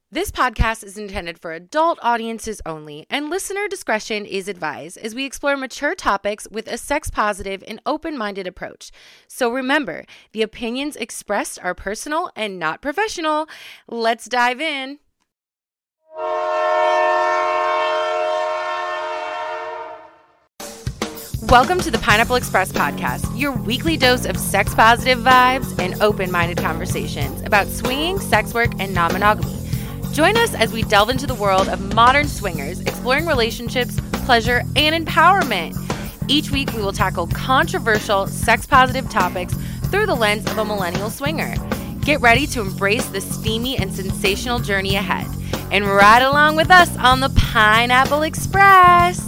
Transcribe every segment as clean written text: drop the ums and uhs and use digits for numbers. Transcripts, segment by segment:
This podcast is intended for adult audiences only, and listener discretion is advised as we explore mature topics with a sex-positive and open-minded approach. So remember, the opinions expressed are personal and not professional. Let's dive in. Welcome to the Pineapple Express podcast, your weekly dose of sex-positive vibes and open-minded conversations about swinging, sex work, and non-monogamy. Join us as we delve into the world of modern swingers, exploring relationships, pleasure, and empowerment. Each week, we will tackle controversial, sex-positive topics through the lens of a millennial swinger. Get ready to embrace the steamy and sensational journey ahead, and ride along with us on the Pineapple Express.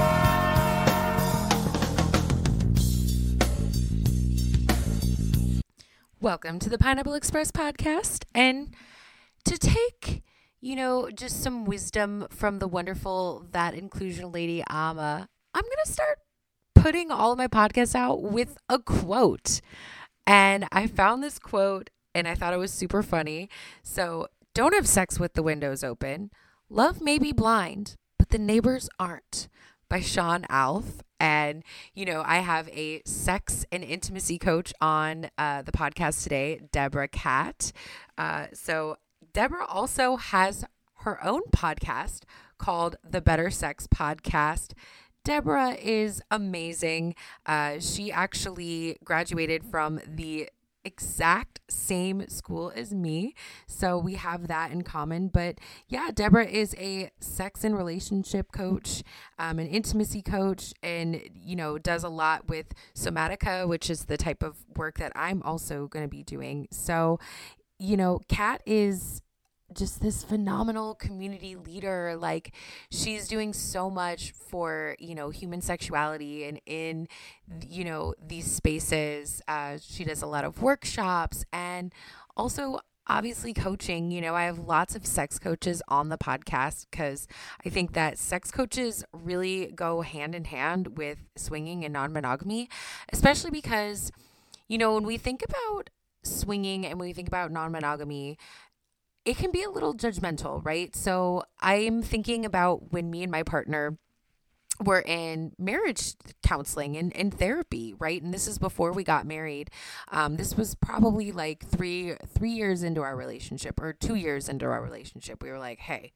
Welcome to the Pineapple Express podcast, and to take just some wisdom from the wonderful That Inclusion Lady, Ama, I'm going to start putting all of my podcasts out with a quote. And I found this quote and I thought it was super funny. So, don't have sex with the windows open. Love may be blind, but the neighbors aren't. By Sean Alf. And, I have a sex and intimacy coach on the podcast today, Deborah Catt. So Deborah also has her own podcast called The Better Sex Podcast. Deborah is amazing. She actually graduated from the exact same school as me, so we have that in common. But yeah, Deborah is a sex and relationship coach, an intimacy coach, and does a lot with Somatica, which is the type of work that I'm also going to be doing. So Kat is just this phenomenal community leader. Like, she's doing so much for, human sexuality and in, these spaces. She does a lot of workshops and also obviously coaching. I have lots of sex coaches on the podcast because I think that sex coaches really go hand in hand with swinging and non-monogamy, especially because, when we think about swinging and when we think about non-monogamy, it can be a little judgmental, right? So I'm thinking about when me and my partner were in marriage counseling and therapy, right? And this is before we got married. This was probably like three years into our relationship, or 2 years into our relationship. We were like, hey,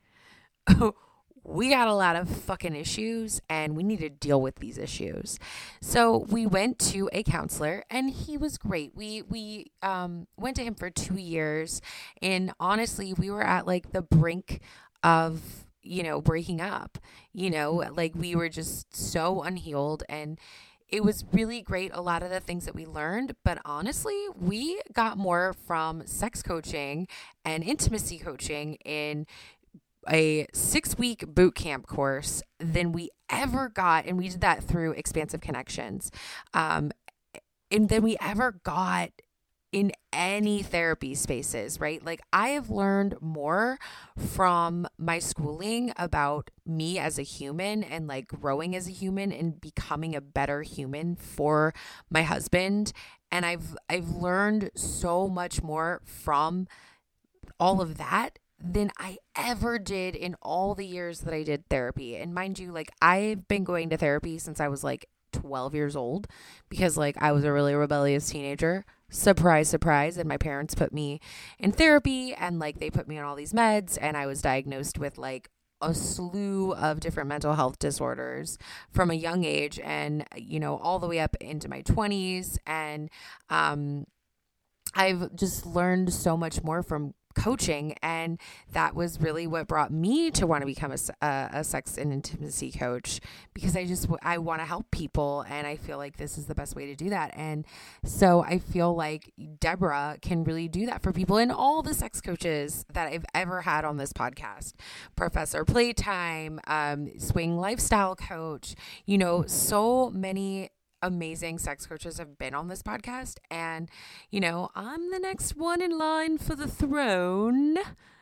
we got a lot of fucking issues and we need to deal with these issues. So we went to a counselor and he was great. We went to him for 2 years, and honestly, we were at like the brink of, breaking up, like we were just so unhealed, and it was really great, a lot of the things that we learned. But honestly, we got more from sex coaching and intimacy coaching in a 6-week boot camp course than we ever got. And we did that through Expansive Connections. And than we ever got in any therapy spaces, right? Like, I have learned more from my schooling about me as a human and like growing as a human and becoming a better human for my husband. And I've learned so much more from all of that than I ever did in all the years that I did therapy. And mind you, like, I've been going to therapy since I was like 12 years old because like I was a really rebellious teenager. Surprise, surprise. And my parents put me in therapy and like they put me on all these meds, and I was diagnosed with like a slew of different mental health disorders from a young age, and all the way up into my 20s. And I've just learned so much more from coaching, and that was really what brought me to want to become a sex and intimacy coach, because I want to help people, and I feel like this is the best way to do that. And so I feel like Deborah can really do that for people, and all the sex coaches that I've ever had on this podcast, Professor Playtime, Swing Lifestyle Coach, so many amazing sex coaches have been on this podcast, and I'm the next one in line for the throne.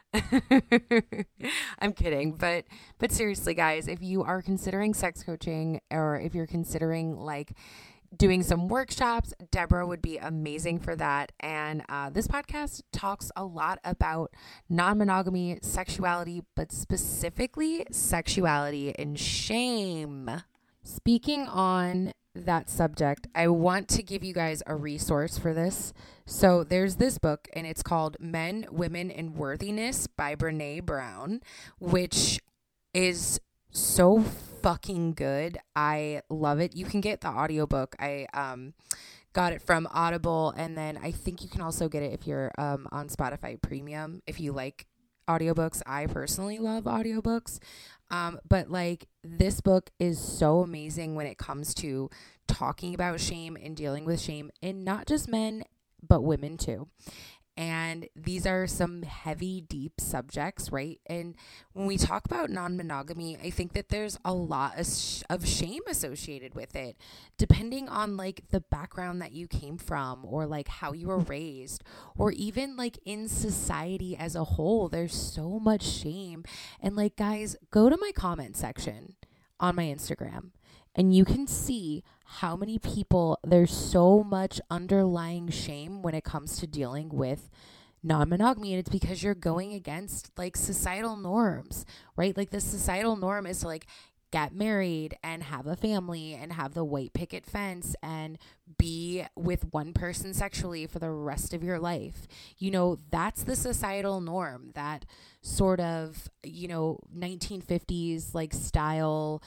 I'm kidding, but seriously, guys, if you are considering sex coaching, or if you're considering like doing some workshops. Deborah would be amazing for that. And this podcast talks a lot about non-monogamy, sexuality, but specifically sexuality and shame. Speaking on that subject, I want to give you guys a resource for this. So there's this book, and it's called Men, Women, and Worthiness by Brene Brown, which is so fucking good. I love it. You can get the audiobook. I got it from Audible, and then I think you can also get it if you're on Spotify Premium if you like audiobooks. I personally love audiobooks. But like, this book is so amazing when it comes to talking about shame and dealing with shame, and not just men, but women too. And these are some heavy, deep subjects, right? And when we talk about non-monogamy, I think that there's a lot of shame associated with it, depending on like the background that you came from, or like how you were raised, or even like in society as a whole. There's so much shame. And like, guys, go to my comment section on my Instagram, and you can see how many people, there's so much underlying shame when it comes to dealing with non-monogamy. And it's because you're going against like societal norms, right? Like, the societal norm is to like get married and have a family and have the white picket fence and be with one person sexually for the rest of your life. You know, that's the societal norm, that sort of, 1950s like style,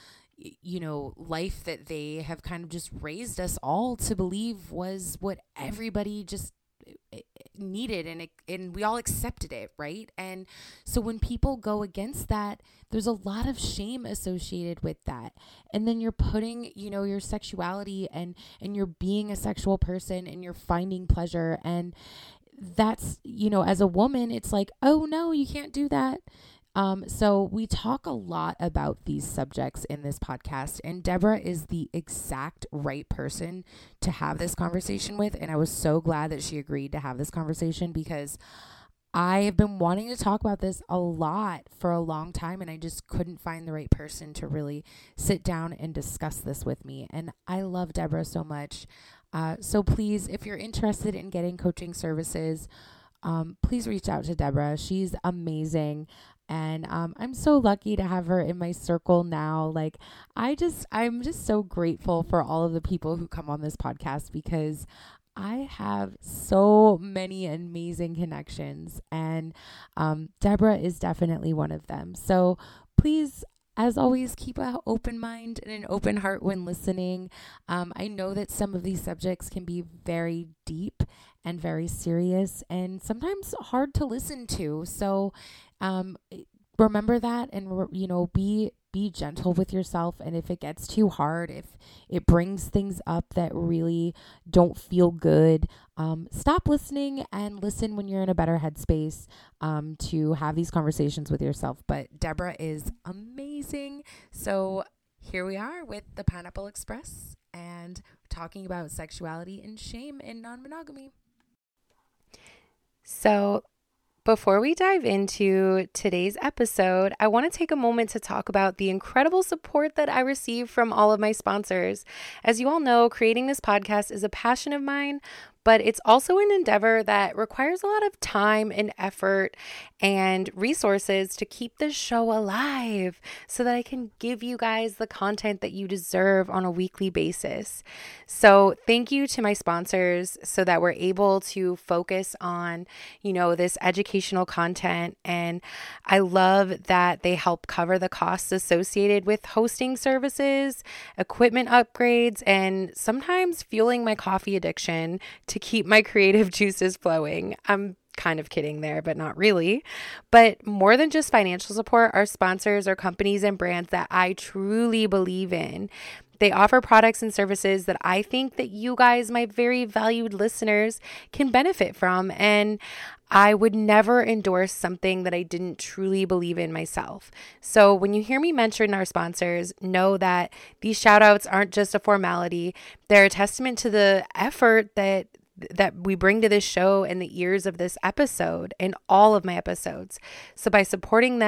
life that they have kind of just raised us all to believe was what everybody just needed, and we all accepted it, right? And so when people go against that, there's a lot of shame associated with that. And then you're putting, your sexuality and you're being a sexual person, and you're finding pleasure, and that's, as a woman, it's like, oh no, you can't do that. So we talk a lot about these subjects in this podcast, and Deborah is the exact right person to have this conversation with. And I was so glad that she agreed to have this conversation, because I have been wanting to talk about this a lot for a long time, and I just couldn't find the right person to really sit down and discuss this with me. And I love Deborah so much. So please, if you're interested in getting coaching services, please reach out to Deborah. She's amazing. And I'm so lucky to have her in my circle now. Like, I'm just so grateful for all of the people who come on this podcast, because I have so many amazing connections, and Deborah is definitely one of them. So please, as always, keep an open mind and an open heart when listening. I know that some of these subjects can be very deep and very serious, and sometimes hard to listen to. So remember that, and be gentle with yourself. And if it gets too hard, if it brings things up that really don't feel good, stop listening and listen when you're in a better headspace to have these conversations with yourself. But Deborah is amazing. So here we are with the Pineapple Express, and talking about sexuality and shame in non-monogamy. So before we dive into today's episode, I want to take a moment to talk about the incredible support that I receive from all of my sponsors. As you all know, creating this podcast is a passion of mine, but it's also an endeavor that requires a lot of time and effort and resources to keep this show alive so that I can give you guys the content that you deserve on a weekly basis. So thank you to my sponsors so that we're able to focus on, this educational content. And I love that they help cover the costs associated with hosting services, equipment upgrades, and sometimes fueling my coffee addiction to keep my creative juices flowing. I'm kind of kidding there, but not really. But more than just financial support, our sponsors are companies and brands that I truly believe in. They offer products and services that I think that you guys, my very valued listeners, can benefit from. And I would never endorse something that I didn't truly believe in myself. So when you hear me mention our sponsors, know that these shout outs aren't just a formality. They're a testament to the effort that we bring to this show and the ears of this episode and all of my episodes. So by supporting them,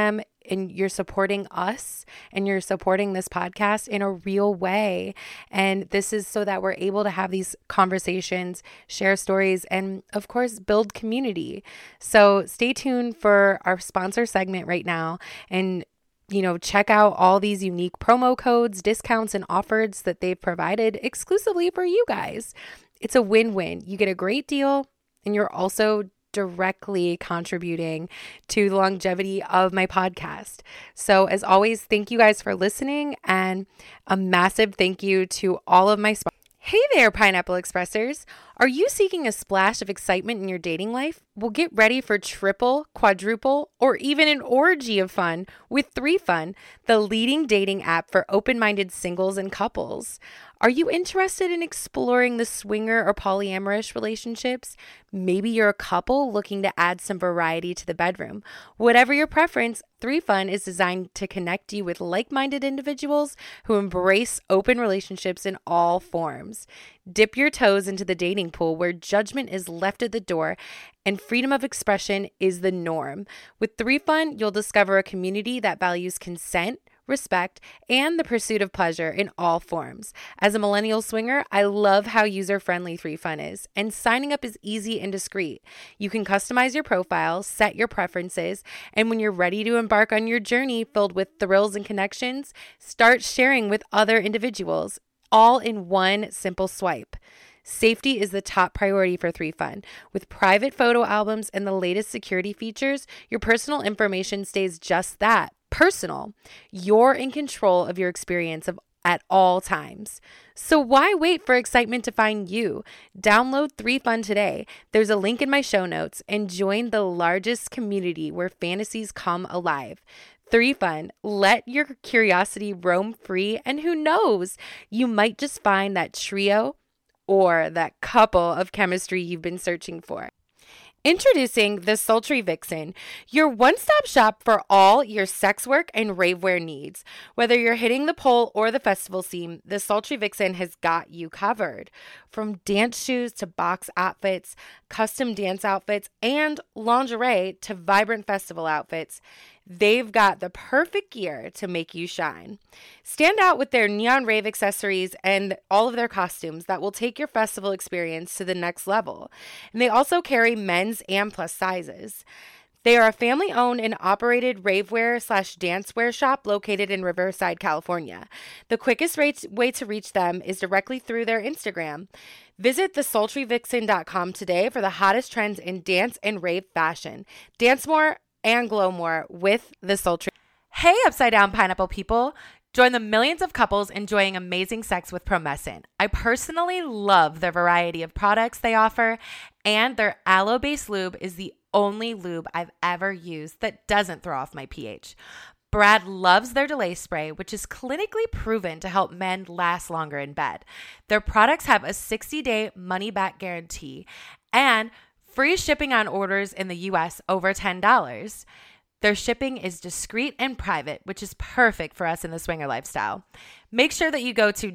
and you're supporting us and you're supporting this podcast in a real way. And this is so that we're able to have these conversations, share stories, and of course, build community. So stay tuned for our sponsor segment right now. And check out all these unique promo codes, discounts, and offers that they've provided exclusively for you guys. It's a win-win. You get a great deal, and you're also directly contributing to the longevity of my podcast. So as always, thank you guys for listening, and a massive thank you to all of my sponsors. Hey there, Pineapple Expressers. Are you seeking a splash of excitement in your dating life? Well, get ready for triple, quadruple, or even an orgy of fun with 3Fun, the leading dating app for open-minded singles and couples. Are you interested in exploring the swinger or polyamorous relationships? Maybe you're a couple looking to add some variety to the bedroom. Whatever your preference, 3Fun is designed to connect you with like-minded individuals who embrace open relationships in all forms. Dip your toes into the dating pool where judgment is left at the door and freedom of expression is the norm. With 3Fun, you'll discover a community that values consent, respect, and the pursuit of pleasure in all forms. As a millennial swinger, I love how user-friendly 3Fun is, and signing up is easy and discreet. You can customize your profile, set your preferences, and when you're ready to embark on your journey filled with thrills and connections, start sharing with other individuals, all in one simple swipe. Safety is the top priority for 3Fun. With private photo albums and the latest security features, your personal information stays just that, personal. You're in control of your experience at all times. So why wait for excitement to find you? Download 3Fun today. There's a link in my show notes and join the largest community where fantasies come alive. 3Fun, let your curiosity roam free, and who knows, you might just find that trio or that couple of chemistry you've been searching for. Introducing the Sultry Vixen, your one-stop shop for all your sex work and ravewear needs. Whether you're hitting the pole or the festival scene, the Sultry Vixen has got you covered. From dance shoes to box outfits, custom dance outfits, and lingerie to vibrant festival outfits, they've got the perfect gear to make you shine. Stand out with their neon rave accessories and all of their costumes that will take your festival experience to the next level. And they also carry men's and plus sizes. They are a family-owned and operated ravewear/dancewear shop located in Riverside, California. The quickest way to reach them is directly through their Instagram. Visit thesultryvixen.com today for the hottest trends in dance and rave fashion. Dance more and glow more with the Sultry. Hey, Upside Down Pineapple people. Join the millions of couples enjoying amazing sex with Promescent. I personally love the variety of products they offer, and their aloe-based lube is the only lube I've ever used that doesn't throw off my pH. Brad loves their Delay Spray, which is clinically proven to help men last longer in bed. Their products have a 60-day money-back guarantee and free shipping on orders in the U.S. over $10. Their shipping is discreet and private, which is perfect for us in the swinger lifestyle. Make sure that you go to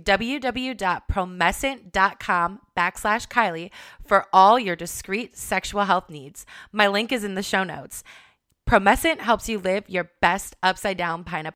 www.promescent.com/Kylie for all your discreet sexual health needs. My link is in the show notes. Promescent helps you live your best upside down pineapple.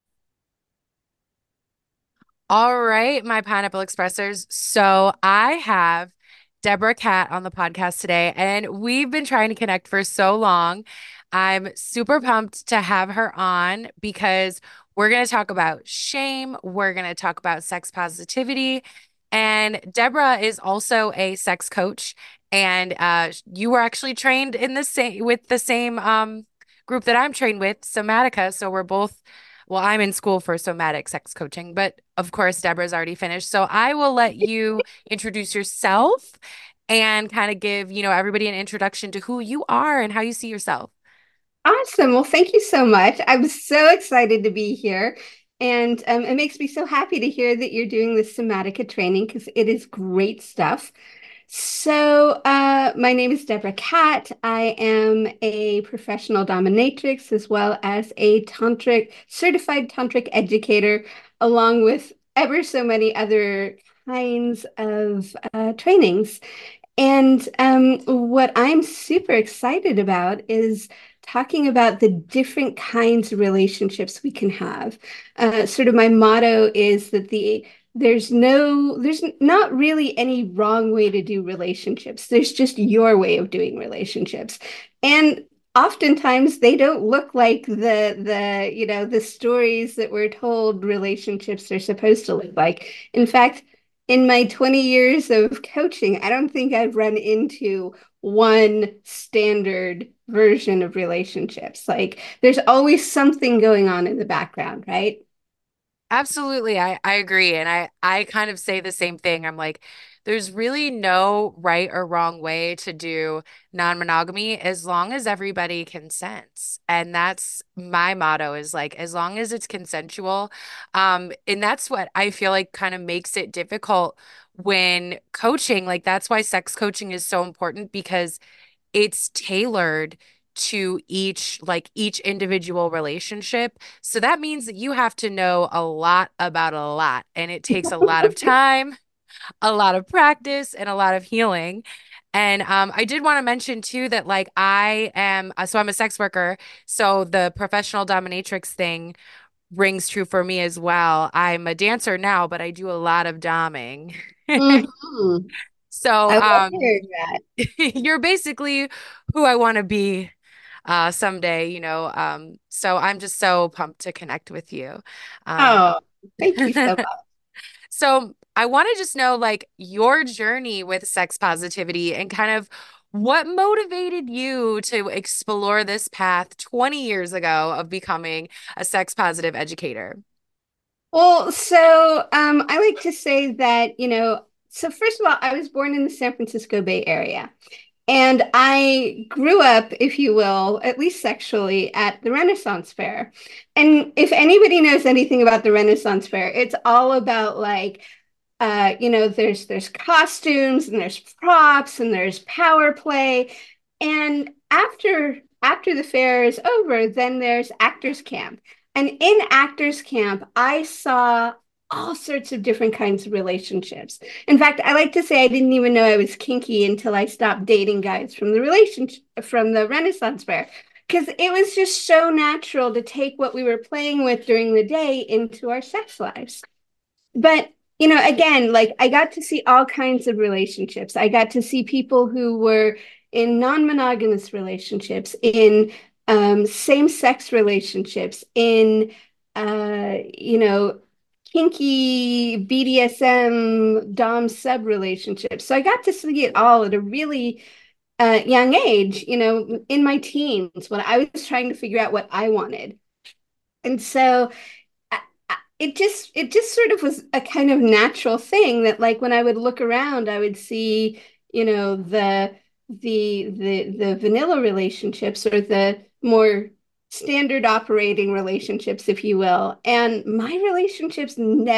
All right, my Pineapple Expressers. So I have Deborah Cat on the podcast today, and we've been trying to connect for so long. I'm super pumped to have her on because we're going to talk about shame. We're going to talk about sex positivity. And Deborah is also a sex coach. And you were actually trained in the same with the same group that I'm trained with, Somatica. So we're both, well, I'm in school for somatic sex coaching, but of course, Deborah's already finished. So I will let you introduce yourself and kind of give, everybody an introduction to who you are and how you see yourself. Awesome. Well, thank you so much. I'm so excited to be here. And it makes me so happy to hear that you're doing this Somatica training because it is great stuff. So, my name is Deborah Cat. I am a professional dominatrix as well as a certified tantric educator, along with ever so many other kinds of trainings. And what I'm super excited about is talking about the different kinds of relationships we can have. Sort of my motto is that there's not really any wrong way to do relationships. There's just your way of doing relationships. And oftentimes they don't look like the stories that we're told relationships are supposed to look like. In fact, in my 20 years of coaching, I don't think I've run into one standard version of relationships. Like there's always something going on in the background, right? Absolutely. I agree. And I kind of say the same thing. I'm like, there's really no right or wrong way to do non-monogamy as long as everybody consents. And that's my motto is like, as long as it's consensual. And that's what I feel like kind of makes it difficult when coaching. Like, that's why sex coaching is so important because it's tailored to each individual relationship. So that means that you have to know a lot about a lot, and it takes a lot of time, a lot of practice, and a lot of healing. And I did want to mention too that like I'm a sex worker, so the professional dominatrix thing rings true for me as well. I'm a dancer now, but I do a lot of doming. Mhm. So I love hearing that. you're basically who I want to be someday, So I'm just so pumped to connect with you. Um, Oh, thank you so much. so I want to just know like your journey with sex positivity and kind of what motivated you to explore this path 20 years ago of becoming a sex positive educator. Well, so I like to say that, so first of all, I was born in the San Francisco Bay Area. And I grew up, if you will, at least sexually, at the Renaissance Fair. And if anybody knows anything about the Renaissance Fair, it's all about like, there's costumes and there's props and there's power play. And after the fair is over, then there's actors camp. And in actors camp, I saw all sorts of different kinds of relationships. In fact, I like to say I didn't even know I was kinky until I stopped dating guys from the relationship from the Renaissance Fair. Because it was just so natural to take what we were playing with during the day into our sex lives. But, again, like I got to see all kinds of relationships. I got to see people who were in non-monogamous relationships, in same-sex relationships, in, kinky BDSM, Dom sub relationships. So I got to see it all at a really young age, in my teens when I was trying to figure out what I wanted. And so it just sort of was a kind of natural thing that like when I would look around, I would see, the vanilla relationships or the more standard operating relationships, if you will. And my relationships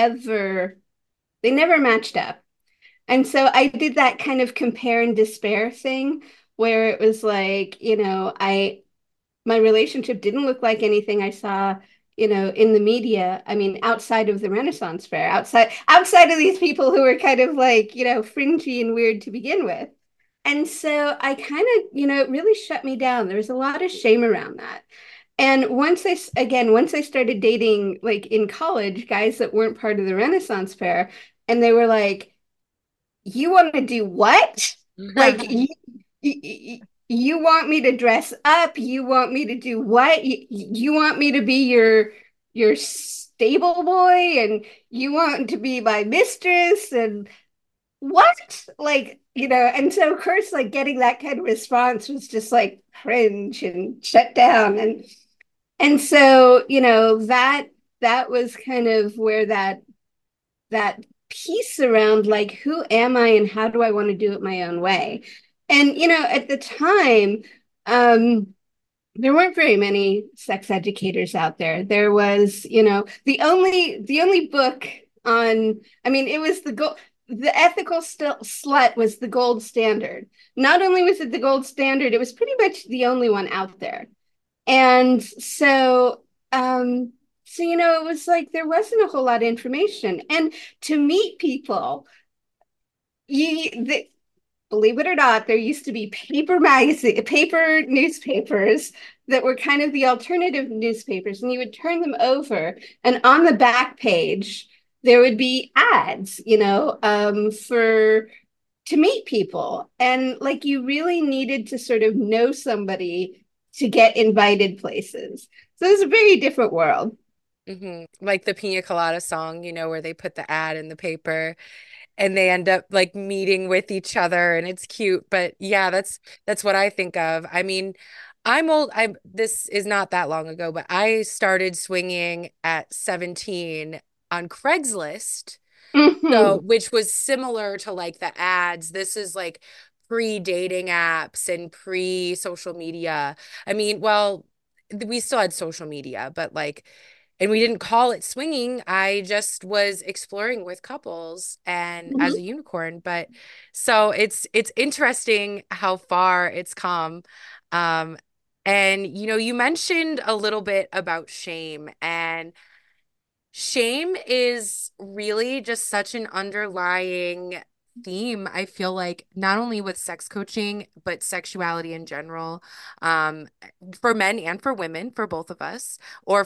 never matched up. And so I did that kind of compare and despair thing where it was like, my relationship didn't look like anything I saw, in the media. I mean, outside of the Renaissance Fair, outside of these people who were kind of like, fringy and weird to begin with. And so I kind of, it really shut me down. There was a lot of shame around that. And once I started dating like in college, guys that weren't part of the Renaissance Fair, and they were like, you want to do what? Like you want me to dress up? You want me to do what? You want me to be your stable boy and you want to be my mistress and what? Like, and so of course like getting that kind of response was just like cringe and shut down and so, that was kind of where that piece around like who am I and how do I want to do it my own way. And at the time, there weren't very many sex educators out there. There was, the only book on, I mean, it was the ethical slut was the gold standard. Not only was it the gold standard, it was pretty much the only one out there. And it was like there wasn't a whole lot of information. And to meet people, believe it or not, there used to be paper newspapers that were kind of the alternative newspapers, and you would turn them over, and on the back page there would be ads, for to meet people. And like you really needed to sort of know somebody to get invited places. So it's a very different world. Like the Pina Colada song, where they put the ad in the paper and they end up like meeting with each other and it's cute. But yeah, that's what I think of. I mean, I'm old. This is not that long ago, but I started swinging at 17 on Craigslist. So, Mm-hmm. which was similar to like the ads. This is like pre-dating apps and pre-social media. I mean, well, we still had social media, but like, and we didn't call it swinging. I just was exploring with couples and as a Mm-hmm. unicorn. But so it's interesting how far it's come. Um, and you mentioned a little bit about shame, and shame is really just such an underlying theme, I feel like, not only with sex coaching, but sexuality in general, um, for men and for women, for both of us, or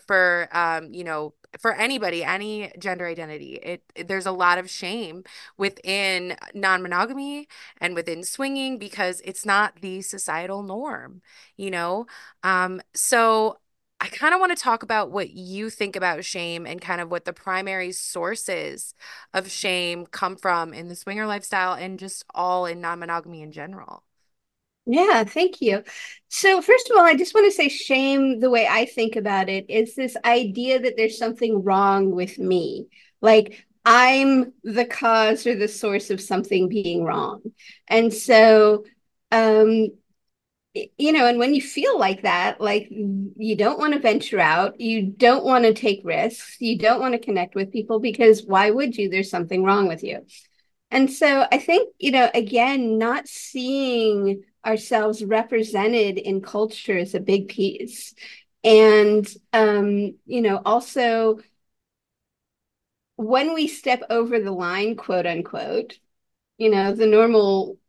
for anybody, any gender identity. There's a lot of shame within non-monogamy and within swinging because it's not the societal norm, you know? So I kind of want to talk about what you think about shame and kind of what the primary sources of shame come from in the swinger lifestyle and just all in non-monogamy in general. Yeah, thank you. So, first of all, I just want to say shame, the way I think about it, is this idea that there's something wrong with me. Like I'm the cause or the source of something being wrong. And so, um, and when you feel like that, like you don't want to venture out, you don't want to take risks, you don't want to connect with people because why would you? There's something wrong with you. And so I think, again, not seeing ourselves represented in culture is a big piece. And, also when we step over the line, quote unquote, the normal,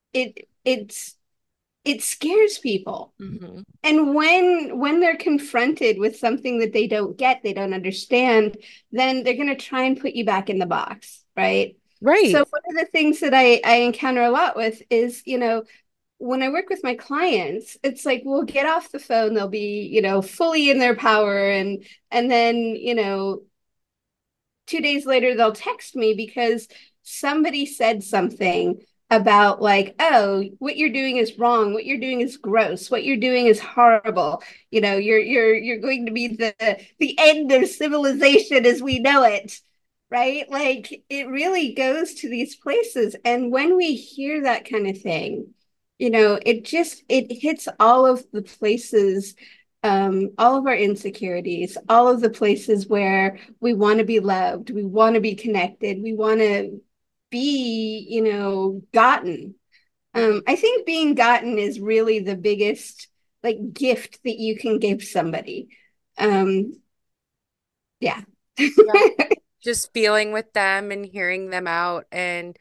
it scares people. Hmm. And when they're confronted with something that they don't get, they don't understand, then they're going to try and put you back in the box, right? So Right. one of the things that I encounter a lot with is, when I work with my clients, it's like we'll get off the phone, they'll be, fully in their power, and then, 2 days later they'll text me because somebody said something about like, oh, what you're doing is wrong, what you're doing is gross, what you're doing is horrible, you're going to be the end of civilization as we know it, right? Like it really goes to these places, and when we hear that kind of thing, it hits all of the places, all of our insecurities, all of the places where we want to be loved, we want to be connected, we want to be, gotten. Hmm. I think being gotten is really the biggest like gift that you can give somebody. Um, yeah. Yeah. Just feeling with them and hearing them out. And,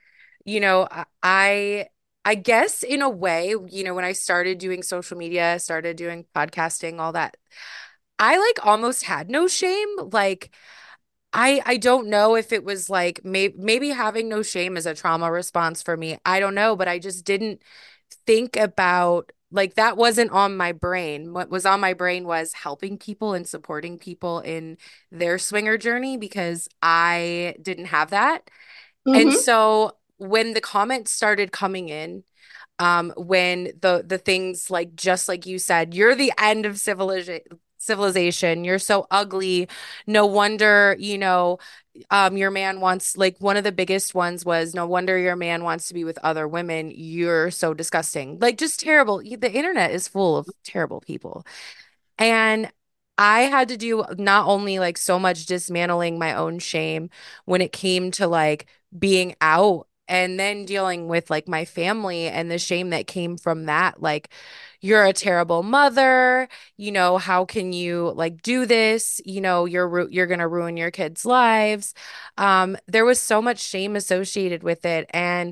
I guess in a way, when I started doing social media, started doing podcasting, all that, I like almost had no shame. Like I don't know if it was like maybe having no shame is a trauma response for me. I don't know, but I just didn't think about like that wasn't on my brain. What was on my brain was helping people and supporting people in their swinger journey because I didn't have that. And Mm-hmm. so when the comments started coming in, when the things like just like you said, you're the end of civilization, you're so ugly, no wonder, your man wants, like, one of the biggest ones was no wonder your man wants to be with other women, you're so disgusting, like just terrible. The internet is full of terrible people. And I had to do not only like so much dismantling my own shame when it came to like being out and then dealing with like my family and the shame that came from that. Like, you're a terrible mother, how can you like do this? You're gonna ruin your kids' lives. There was so much shame associated with it. And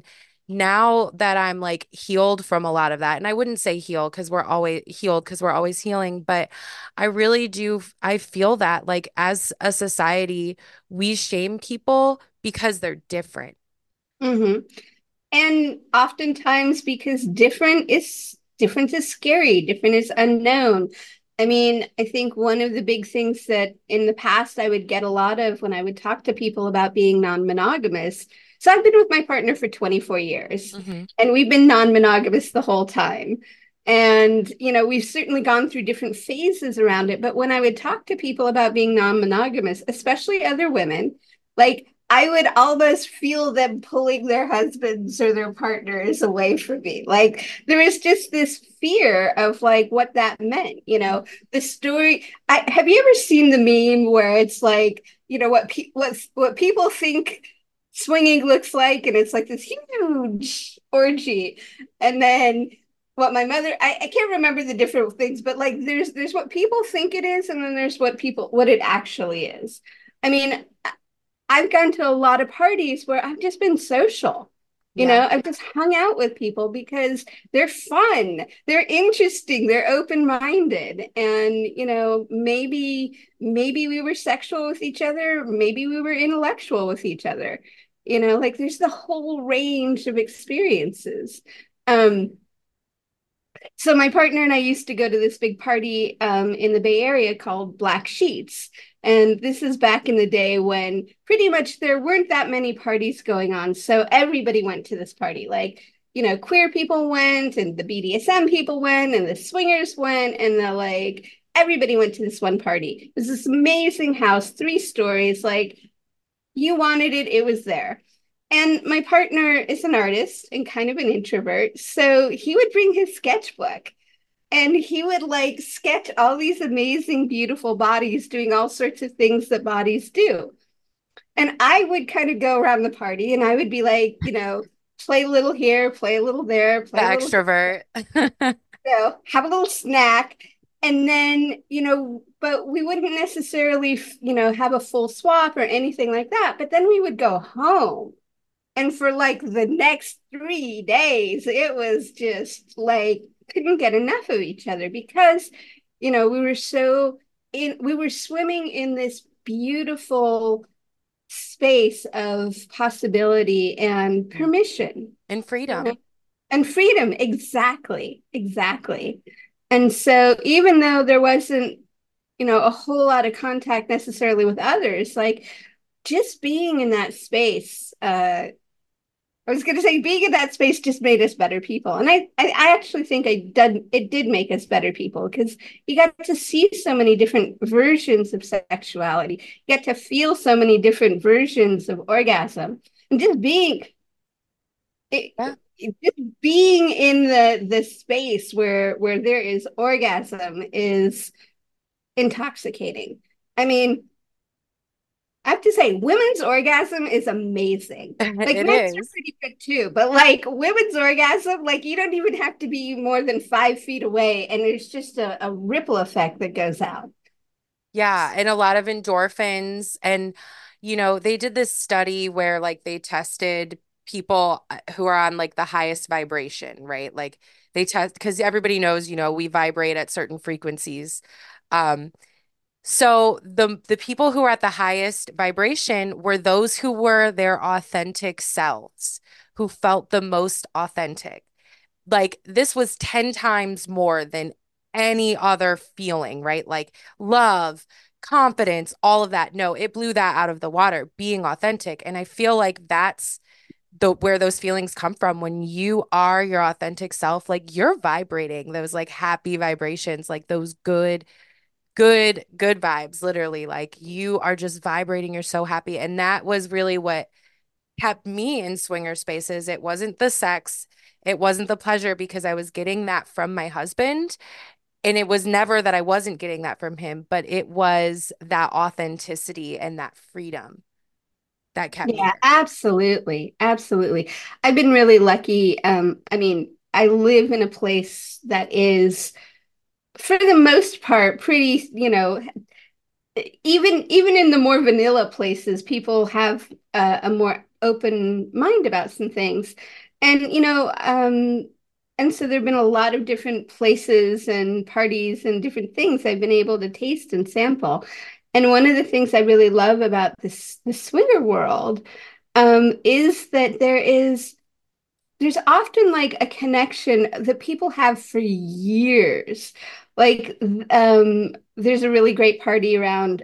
now that I'm like healed from a lot of that, and I wouldn't say healed because we're always healing, but I really do, I feel that like as a society, we shame people because they're different. Hmm. And oftentimes because different is scary, different is unknown. I mean, I think one of the big things that in the past I would get a lot of when I would talk to people about being non-monogamous. So I've been with my partner for 24 years, Hmm. and we've been non-monogamous the whole time. And, we've certainly gone through different phases around it. But when I would talk to people about being non-monogamous, especially other women, like I would almost feel them pulling their husbands or their partners away from me. Like there was just this fear of like what that meant, the story. Have you ever seen the meme where it's like, what people think swinging looks like, and it's like this huge orgy, and then what my mother I can't remember the different things, but like there's what people think it is, and then there's what it actually is. I mean, I've gone to a lot of parties where I've just been social. Yeah. I've just hung out with people because they're fun, they're interesting, they're open-minded. And, maybe we were sexual with each other, maybe we were intellectual with each other. Like there's the whole range of experiences. Um, so my partner and I used to go to this big party in the Bay Area called Black Sheets. And this is back in the day when pretty much there weren't that many parties going on. So everybody went to this party. Like, queer people went, and the BDSM people went, and the swingers went, and everybody went to this one party. It was this amazing house, 3 stories. Like, you wanted it, it was there. And my partner is an artist and kind of an introvert. So he would bring his sketchbook, and he would like sketch all these amazing, beautiful bodies doing all sorts of things that bodies do. And I would kind of go around the party and I would be like, play a little here, play a little there, The play a little, extrovert. have a little snack. And then, but we wouldn't necessarily, have a full swap or anything like that. But then we would go home. And for like the next 3 days, it was just like couldn't get enough of each other because, we were swimming in this beautiful space of possibility and permission, And you know, freedom. and freedom. Exactly, exactly. And so even though there wasn't, a whole lot of contact necessarily with others, like just being in that space, I was going to say being in that space just made us better people. And I actually think it did make us better people because you got to see so many different versions of sexuality. You get to feel so many different versions of orgasm. And it, Yeah. just being in the space where there is orgasm is intoxicating. I mean, I have to say, women's orgasm is amazing. Like It men's are is. pretty good too, but like women's orgasm, like you don't even have to be more than 5 feet away, and there's just a ripple effect that goes out. Yeah, and a lot of endorphins. And, they did this study where like they tested people who are on like the highest vibration, right? Like they test because everybody knows, we vibrate at certain frequencies. Um, so the people who were at the highest vibration were those who were their authentic selves, who felt the most authentic. Like this was 10 times more than any other feeling, right? Like love, confidence, all of that. No, it blew that out of the water, being authentic. And I feel like that's the where those feelings come from when you are your authentic self, like you're vibrating those like happy vibrations, like those good vibes, literally. Like you are just vibrating, you're so happy. And that was really what kept me in swinger spaces. It wasn't the sex, it wasn't the pleasure because I was getting that from my husband. And it was never that I wasn't getting that from him, but it was that authenticity and that freedom that kept me Yeah, there. absolutely. Absolutely. I've been really lucky. I mean, I live in a place that is, for the most part, pretty, even in the more vanilla places, people have a more open mind about some things. And and so there have been a lot of different places and parties and different things I've been able to taste and sample. And one of the things I really love about the swinger world is that there's often like a connection that people have for years. Like there's a really great party around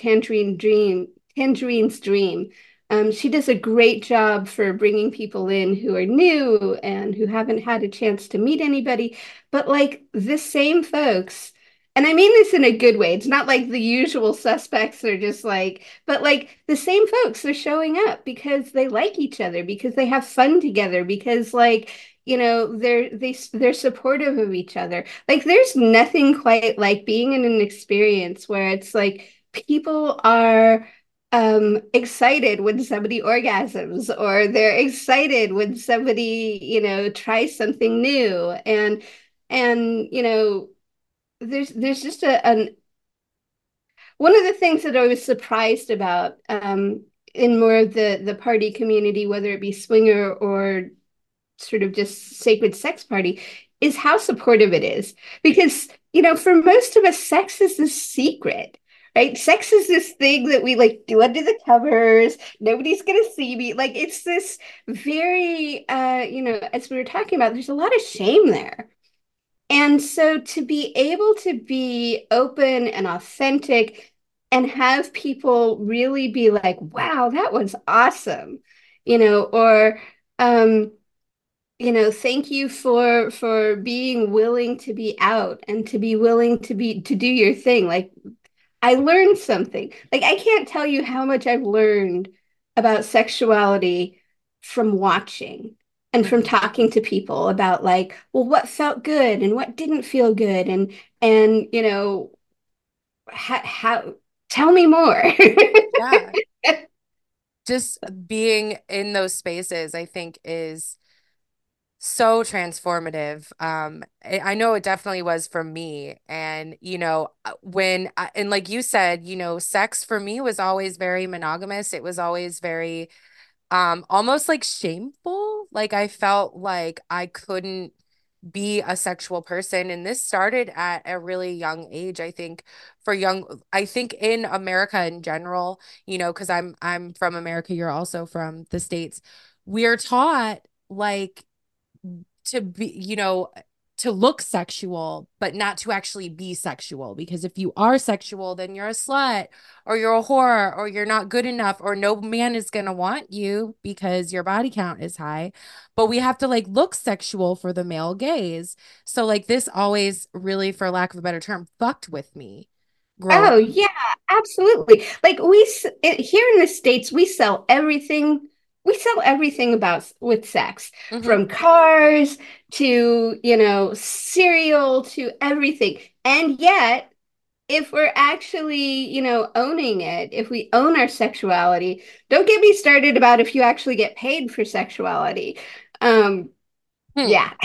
Tangerine's Dream. She does a great job for bringing people in who are new and who haven't had a chance to meet anybody. But like the same folks, and I mean this in a good way. It's not like the usual suspects are just like, but like the same folks are showing up because they like each other, because they have fun together, because like, they're supportive of each other. Like there's nothing quite like being in an experience where it's like people are excited when somebody orgasms, or they're excited when somebody, tries something new. And there's just an one of the things that I was surprised about in more of the party community, whether it be swinger or sort of just sacred sex party, is how supportive it is. Because, for most of us, sex is this secret, right? Sex is this thing that we like do under the covers. Nobody's gonna see me. Like it's this very as we were talking about, there's a lot of shame there. And so to be able to be open and authentic and have people really be like, wow, that was awesome, or um, thank you for being willing to be out and to be willing to do your thing. Like I learned something. Like I can't tell you how much I've learned about sexuality from watching and from Mhm. talking to people about like, well, what felt good and what didn't feel good, and how tell me more. Yeah. Just being in those spaces, I think, is so transformative. I know it definitely was for me. And, and like you said, sex for me was always very monogamous. It was always very, almost like shameful. Like I felt like I couldn't be a sexual person. And this started at a really young age, I think, I think in America in general, because I'm from America, you're also from the States. We're taught like to be, to look sexual, but not to actually be sexual. Because if you are sexual, then you're a slut or you're a whore or you're not good enough or no man is going to want you because your body count is high. But we have to like look sexual for the male gaze. So, like, this always really, for lack of a better term, fucked with me growing Oh up. yeah, absolutely. Like here in the States, we sell everything. We sell everything about with sex, Hmm. from cars to, cereal to everything. And yet, if we're actually, owning it, if we own our sexuality, don't get me started about if you actually get paid for sexuality. Um, Hmm. yeah.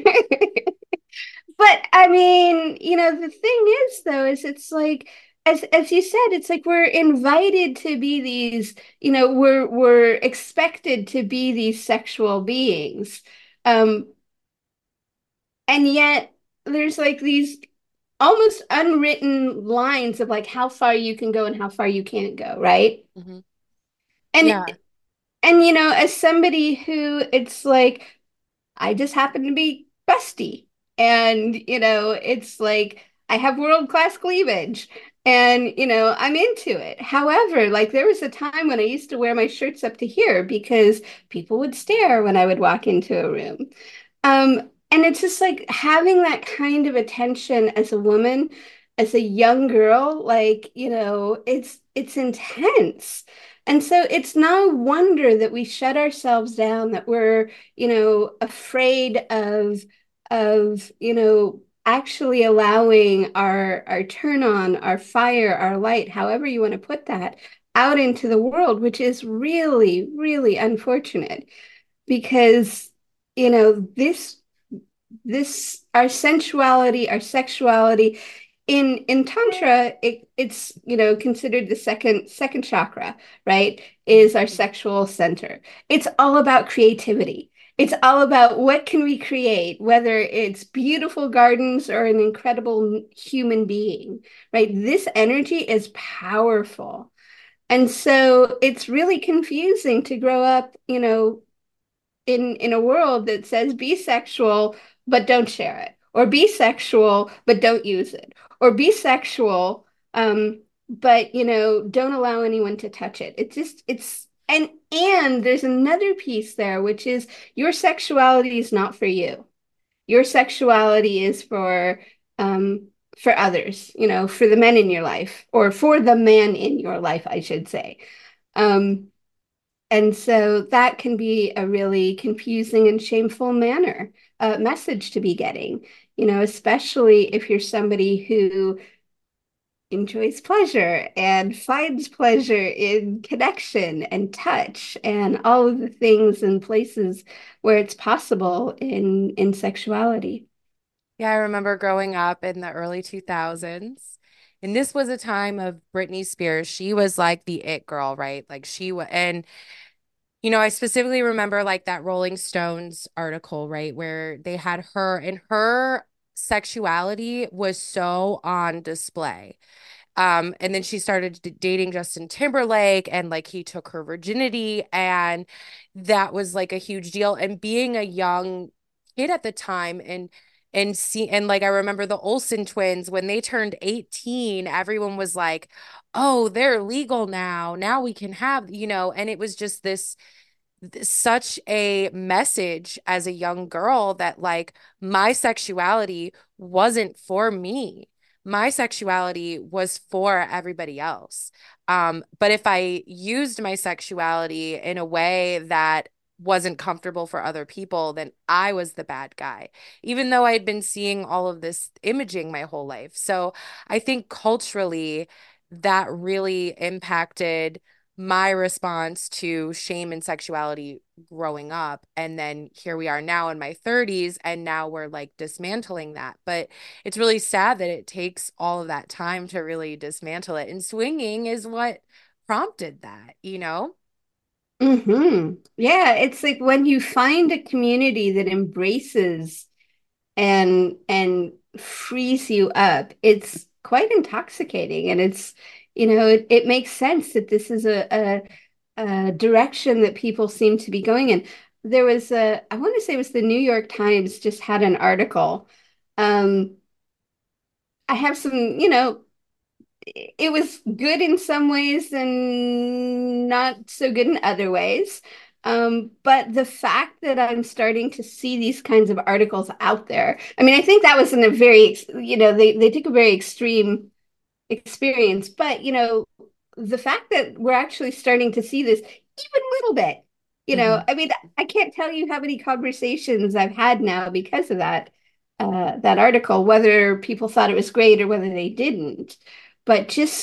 But I mean, the thing is though, is it's like as you said, it's like we're invited to be these, we're expected to be these sexual beings. Um, and yet there's like these almost unwritten lines of like how far you can go and how far you can't go, right? Hmm. And Yeah. and as somebody who it's like I just happen to be busty. And, it's like I have world-class cleavage and, I'm into it. However, like there was a time when I used to wear my shirts up to here because people would stare when I would walk into a room. And it's just like having that kind of attention as a woman, as a young girl, like, it's intense. And so it's no wonder that we shut ourselves down, that we're, afraid of, actually allowing our turn on, our fire, our light, however you want to put that, out into the world, which is really, really unfortunate because, this our sensuality, our sexuality in tantra, it's considered the second chakra, right? Is our sexual center. It's all about creativity. It's all about what can we create, whether it's beautiful gardens or an incredible human being, right? This energy is powerful. And so it's really confusing to grow up, in a world that says be sexual but don't share it, or be sexual but don't use it, or be sexual but don't allow anyone to touch it. It's and there's another piece there, which is your sexuality is not for you. Your sexuality is um for others, for the men in your life, or for the man in your life, I should say. um and so that can be a really confusing and shameful message to be getting, especially if you're somebody who enjoys pleasure and finds pleasure in connection and touch and all of the things and places where it's possible in sexuality. Yeah, I remember growing up in the early 2000s. And this was a time of Britney Spears. She was like the it girl, right? Like she was, and I specifically remember like that Rolling Stones article, right, where they had her and her sexuality was so on display. And then she started dating Justin Timberlake, and like he took her virginity, and that was like a huge deal. And being a young kid at the time, and like I remember the Olsen twins when they turned 18, everyone was like, "Oh, they're legal now. Now we can have," and it was just such a message as a young girl that like my sexuality wasn't for me. My sexuality was for everybody else. But if I used my sexuality in a way that wasn't comfortable for other people, then I was the bad guy, even though I'd been seeing all of this imaging my whole life. So I think culturally, that really impacted my response to shame and sexuality growing up. And then here we are now in my 30s, and now we're like dismantling that. But it's really sad that it takes all of that time to really dismantle it. And swinging is what prompted that? Yeah, it's like when you find a community that embraces and frees you up, it's quite intoxicating. And it makes sense that this is a direction that people seem to be going in. I want to say it was the New York Times just had an article. Um, I have some, it was good in some ways and not so good in other ways. But the fact that I'm starting to see these kinds of articles out there, I mean, I think that was in a very, they took a very extreme experience, but the fact that we're actually starting to see this even a little bit, Hmm. I mean, I can't tell you how many conversations I've had now because of that article, whether people thought it was great or whether they didn't. But just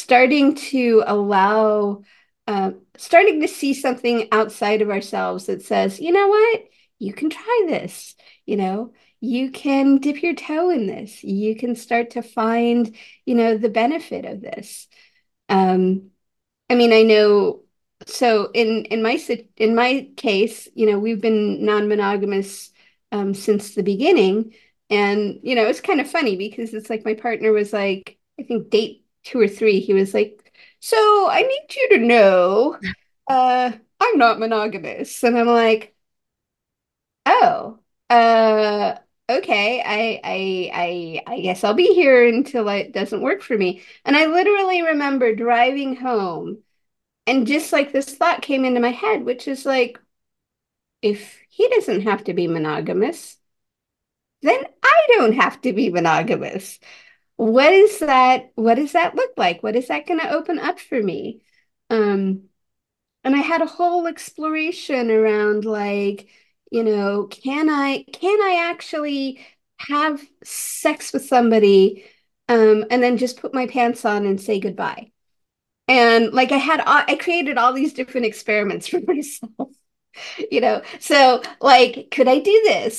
starting to see something outside of ourselves that says, you know what, you can try this, you know, you can dip your toe in this, you can start to find, the benefit of this. Um, I mean, I know. So in my case, we've been non-monogamous since the beginning, and it's kind of funny because it's like my partner was like, I think date two or three, he was like, "So I need you to know, I'm not monogamous," and I'm like, "Oh, uh, okay. I guess I'll be here until it doesn't work for me." And I literally remember driving home. And just like this thought came into my head, which is like, if he doesn't have to be monogamous, then I don't have to be monogamous. What is that? What does that look like? What is that going to open up for me? Um, and I had a whole exploration around like, can I actually have sex with somebody, and then just put my pants on and say goodbye? And like I created all these different experiments for myself. So like, could I do this?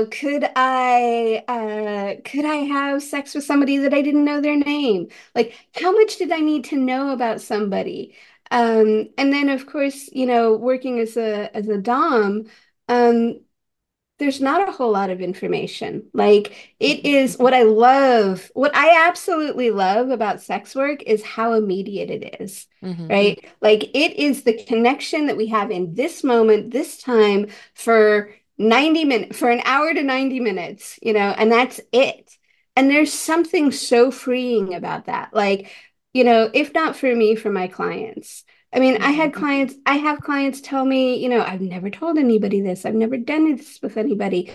Could I have sex with somebody that I didn't know their name? Like, how much did I need to know about somebody? And then of course, working as a dom, um there's not a whole lot of information. Like it is what I love, what I absolutely love about sex work is how immediate it is, Mm-hmm. right? Like it is the connection that we have in this moment, this time for 90 minutes, for an hour to 90 minutes, and that's it. And there's something so freeing about that. Like, if not for me, for my clients. I mean, I have clients tell me, I've never told anybody this. I've never done this with anybody.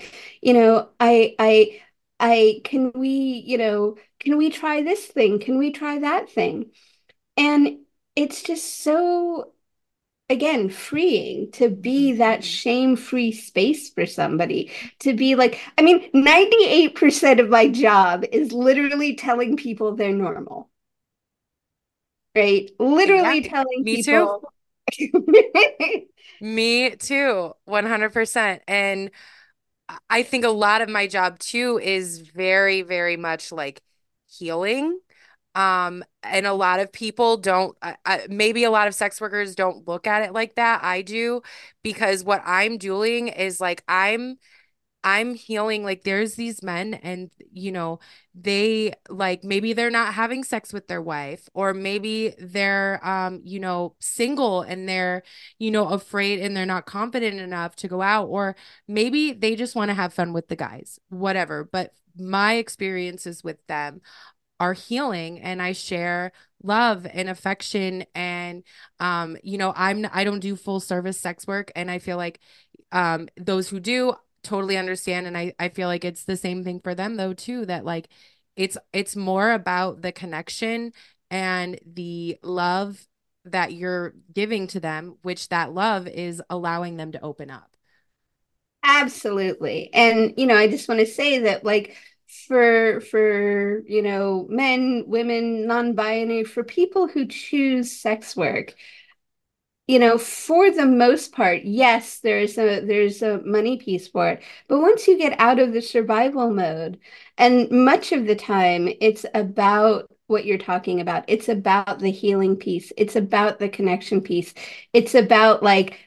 Can we, can we try this thing? Can we try that thing? And it's just so, again, freeing to be that shame-free space for somebody, to be like, I mean, 98% of my job is literally telling people they're normal, right? Yeah, Literally telling me too. people. Me too, 100%. And I think a lot of my job too is very, very much like healing. And a lot of people don't, maybe a lot of sex workers don't look at it like that. I do because what I'm doing is like I'm healing. Like there's these men and they like maybe they're not having sex with their wife, or maybe they're single and they're afraid and they're not confident enough to go out, or maybe they just want to have fun with the guys, whatever. But my experiences with them are healing, and I share love and affection. And I don't do full service sex work, and I feel like those who do totally understand. And I feel like it's the same thing for them though too, that like it's more about the connection and the love that you're giving to them, which that love is allowing them to open up. Absolutely. And, I just want to say that like for, men, women, non-binary, for people who choose sex work, for the most part, yes, there's a money piece for it. But once you get out of the survival mode, and much of the time it's about what you're talking about. It's about the healing piece. It's about the connection piece. It's about like,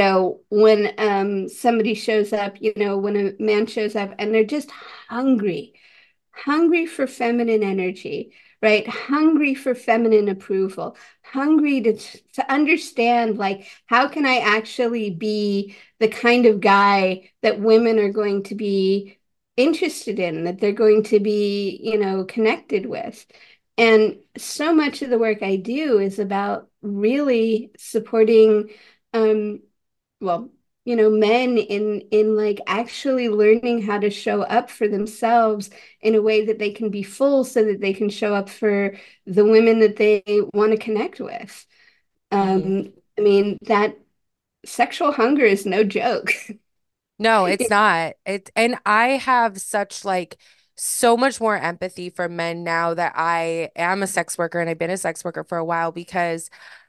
when somebody shows up, when a man shows up and they're just hungry, hungry for feminine energy, right? Hungry for feminine approval, hungry to understand like how can I actually be the kind of guy that women are going to be interested in, that they're going to be, connected with. And so much of the work I do is about really supporting um, well, men in like actually learning how to show up for themselves in a way that they can be full so that they can show up for the women that they want to connect with. Mhm. I mean, that sexual hunger is no joke. No, it's not. And I have such like so much more empathy for men now that I am a sex worker and I've been a sex worker for a while, because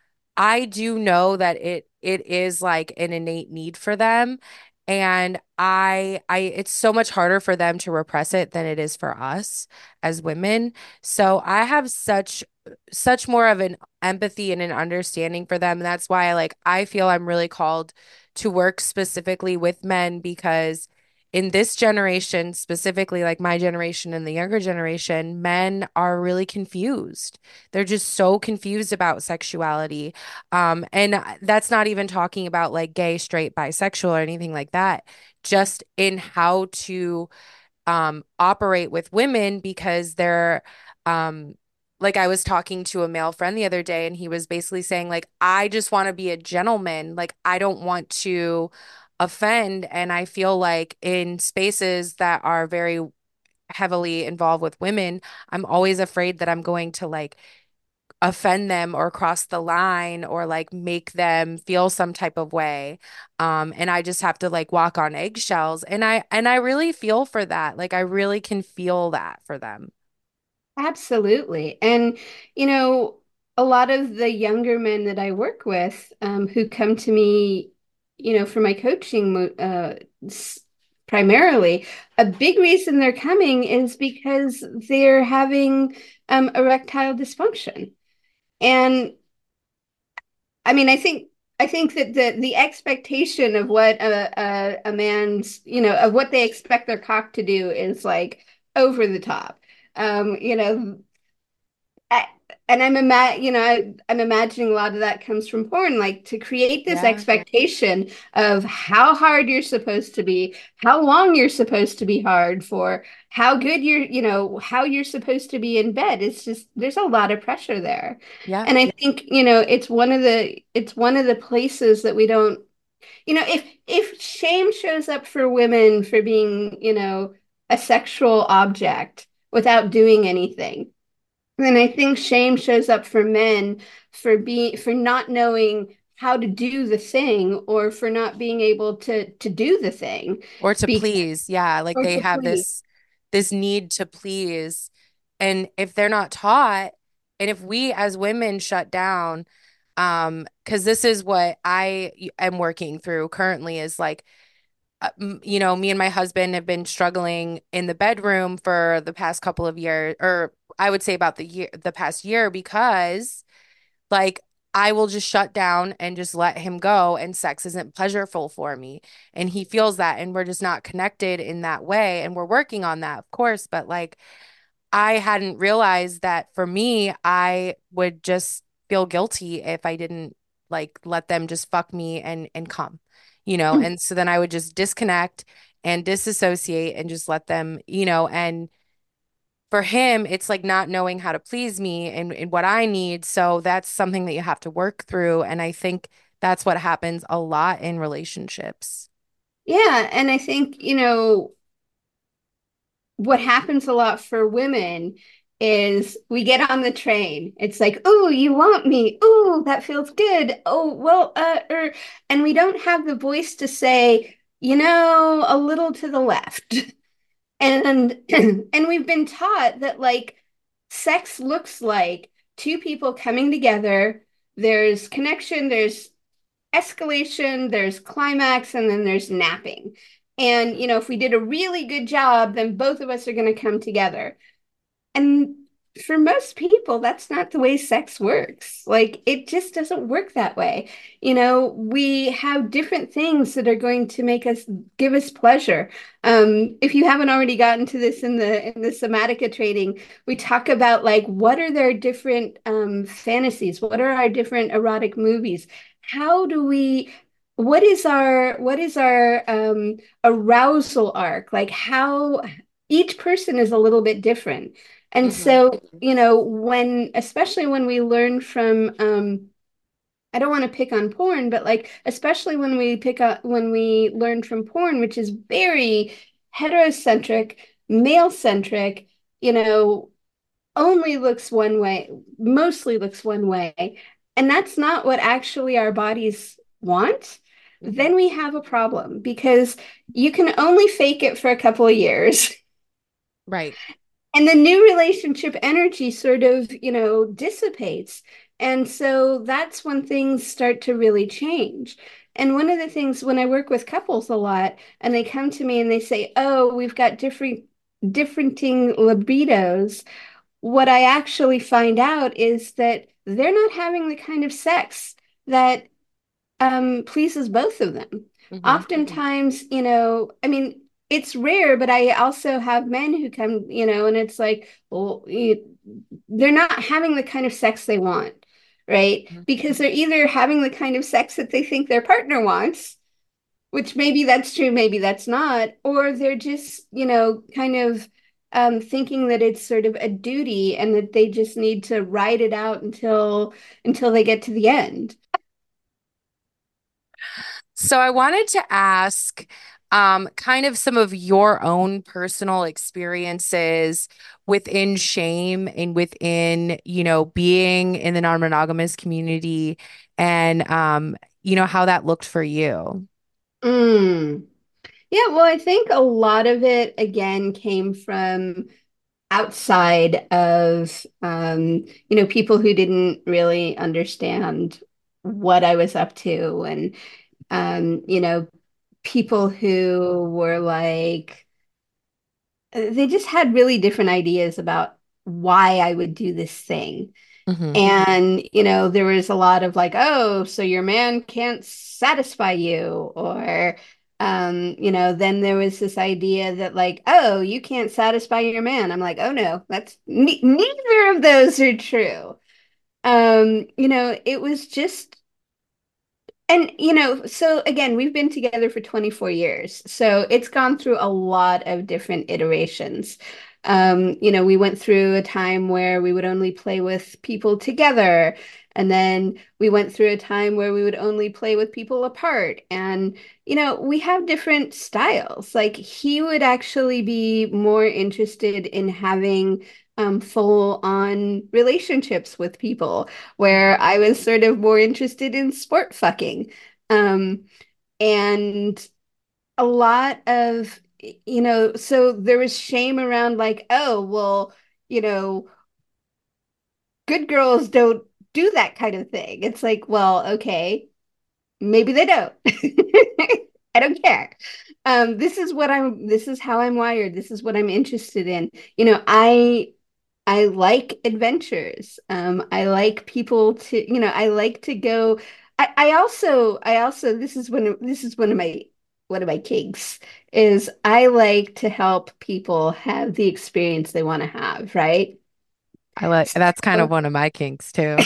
I do know that it is like an innate need for them. And I it's so much harder for them to repress it than it is for us as women. So I have such more of an empathy and an understanding for them. And that's why like I feel I'm really called to work specifically with men, because in this generation, specifically like my generation and the younger generation, men are really confused. They're just so confused about sexuality. And that's not even talking about like gay, straight, bisexual, or anything like that. Just in how to operate with women, because they're um like I was talking to a male friend the other day, and he was basically saying like I just want to be a gentleman, like I don't want to offend. And I feel like in spaces that are very heavily involved with women, I'm always afraid that I'm going to like offend them or cross the line or like make them feel some type of way. And I just have to like walk on eggshells. And I really feel for that. Like I really can feel that for them. Absolutely. And, a lot of the younger men that I work with who come to me, for my coaching primarily, a big reason they're coming is because they're having erectile dysfunction. And I mean, I think that the expectation of what a man's, of what they expect their cock to do is like over the top. You know, I, and I'm imagining a lot of that comes from porn, like to create this Yeah. expectation of how hard you're supposed to be, how long you're supposed to be hard for, how good how you're supposed to be in bed. It's just there's a lot of pressure there. Yeah. And I think, it's one of the places that we don't, if shame shows up for women for being, a sexual object without doing anything, then I think shame shows up for men for not knowing how to do the thing or for not being able to do the thing Or to because please. Yeah. Like or they to have please. this need to please. And if they're not taught, and if we as women shut down, because this is what I am working through currently is like, me and my husband have been struggling in the bedroom for the past couple of years, or I would say about the past year, because like I will just shut down and just let him go, and sex isn't pleasurable for me. And he feels that, and we're just not connected in that way. And we're working on that, of course. But like, I hadn't realized that for me, I would just feel guilty if I didn't like let them just fuck me and come, and so then I would just disconnect and disassociate and just let them, and for him, it's like not knowing how to please me and what I need. So that's something that you have to work through. And I think that's what happens a lot in relationships. Yeah, and I think, what happens a lot for women is we get on the train. It's like, "Oh, you want me? Oh, that feels good. Oh, well, and we don't have the voice to say, a little to the left." And and we've been taught that like sex looks like two people coming together. There's connection, there's escalation, there's climax, and then there's napping. And if we did a really good job, then both of us are going to come together. And for most people, that's not the way sex works. Like, it just doesn't work that way. We have different things that are going to make us give us pleasure. If you haven't already gotten to this in the somatica training, we talk about like what are their different fantasies? What are our different erotic movies? How do we what is our arousal arc? Like how each person is a little bit different. And Hmm. so, especially when we learn from, I don't want to pick on porn, but like, especially when we learn from porn, which is very heterocentric, male centric, you know, only looks one way, mostly looks one way, and that's not what actually our bodies want, Hmm. then we have a problem because you can only fake it for a couple of years. Right. And the new relationship energy sort of, dissipates. And so that's when things start to really change. And one of the things when I work with couples a lot, and they come to me and they say, "Oh, we've got differenting libidos," what I actually find out is that they're not having the kind of sex that pleases both of them. Hmm. Oftentimes, I mean, it's rare, but I also have men who come, and it's like, well, they're not having the kind of sex they want, right? Because they're either having the kind of sex that they think their partner wants, which maybe that's true, maybe that's not, or they're just, kind of thinking that it's sort of a duty and that they just need to ride it out until they get to the end. So I wanted to ask kind of some of your own personal experiences within shame and within, being in the non-monogamous community and, how that looked for you. Mm. Yeah, well, I think a lot of it again came from outside of people who didn't really understand what I was up to, and people who were like they just had really different ideas about why I would do this thing. Hmm. And, there was a lot of like, oh, so your man can't satisfy you. Or, then there was this idea that like, oh, you can't satisfy your man. I'm like, oh no, that's neither of those are true. It was just, and, so again, we've been together for 24 years. So it's gone through a lot of different iterations. We went through a time where we would only play with people together. And then we went through a time where we would only play with people apart. And, we have different styles. Like he would actually be more interested in having full on relationships with people, where I was sort of more interested in sport fucking. Um, and a lot of, so there was shame around like, oh, well, you know, good girls don't do that kind of thing. It's like, well, okay, maybe they don't. I don't care. This is how I'm wired. This is what I'm interested in. I like adventures. I like people to, I like to go. I also, this is one of my kinks is I like to help people have the experience they want to have, right? I like that's kind So of one of my kinks too.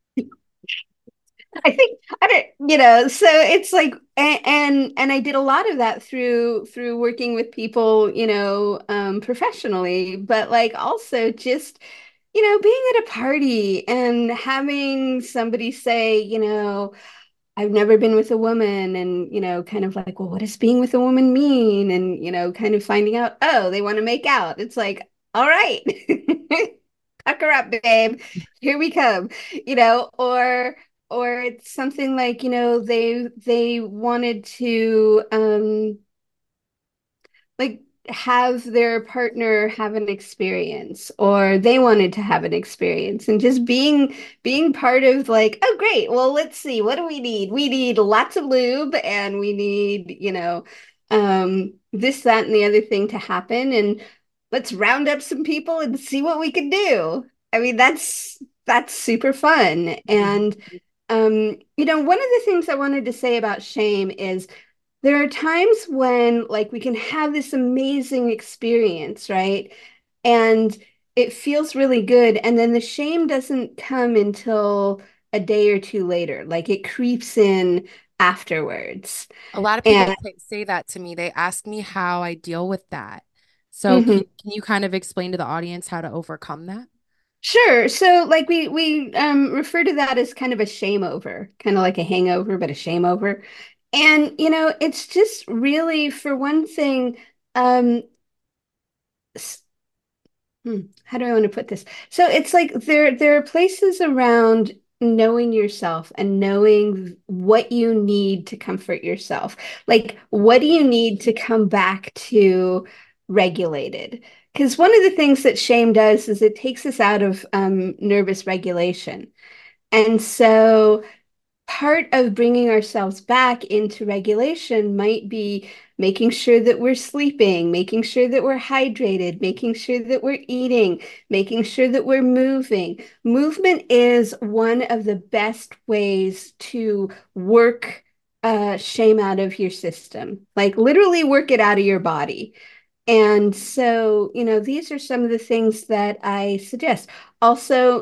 I think I don't, so it's like, and I did a lot of that through working with people, professionally, but like also just, being at a party and having somebody say, I've never been with a woman, and, kind of like, well, what does being with a woman mean? And, kind of finding out, oh, they want to make out. It's like, all right, pucker up, babe. Here we come, or it's something like, they wanted to like have their partner have an experience, or they wanted to have an experience, and just being part of like, oh great, well, let's see, what do we need lots of lube, and we need, this, that, and the other thing to happen, and let's round up some people and see what we can do. I mean, that's super fun. Mhm. And one of the things I wanted to say about shame is there are times when like we can have this amazing experience, right? And it feels really good. And then the shame doesn't come until a day or two later. Like it creeps in afterwards. A lot of people And say that to me. They ask me how I deal with that. So mhm. can you kind of explain to the audience how to overcome that? Sure. So like we refer to that as kind of a shame over, kind of like a hangover, but a shame over. And it's just really, for one thing, um how do I want to put this? So it's like there are places around knowing yourself and knowing what you need to comfort yourself. Like, what do you need to come back to regulated? Because one of the things that shame does is it takes us out of nervous regulation. And so part of bringing ourselves back into regulation might be making sure that we're sleeping, making sure that we're hydrated, making sure that we're eating, making sure that we're moving. Movement is one of the best ways to work shame out of your system, like literally work it out of your body. And so, these are some of the things that I suggest. Also,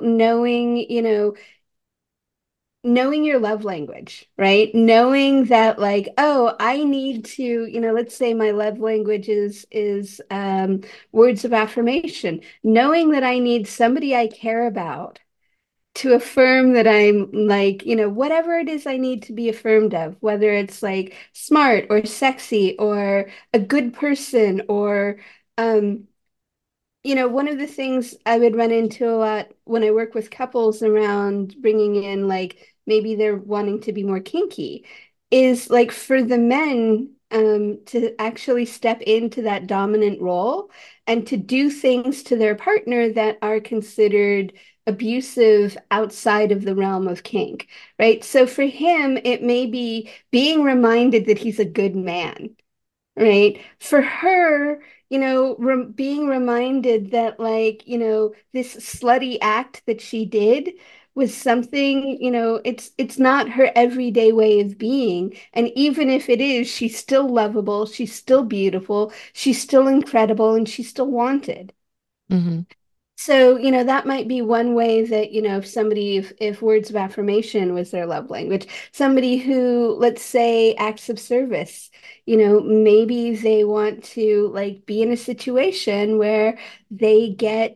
knowing your love language, right? Knowing that like, oh, I need to, let's say my love language is words of affirmation. Knowing that I need somebody I care about to affirm that I'm like, whatever it is I need to be affirmed of, whether it's like smart or sexy or a good person or um one of the things I would run into a lot when I work with couples around bringing in, like, maybe they're wanting to be more kinky, is like for the men to actually step into that dominant role and to do things to their partner that are considered abusive outside of the realm of kink, right? So for him, it may be being reminded that he's a good man, right? For her, being reminded that, like, this slutty act that she did was something, it's not her everyday way of being. And even if it is, she's still lovable, she's still beautiful, she's still incredible, and she's still wanted. Hmm. So, that might be one way that, if somebody, if words of affirmation was their love language, somebody who, let's say, acts of service, maybe they want to like be in a situation where they get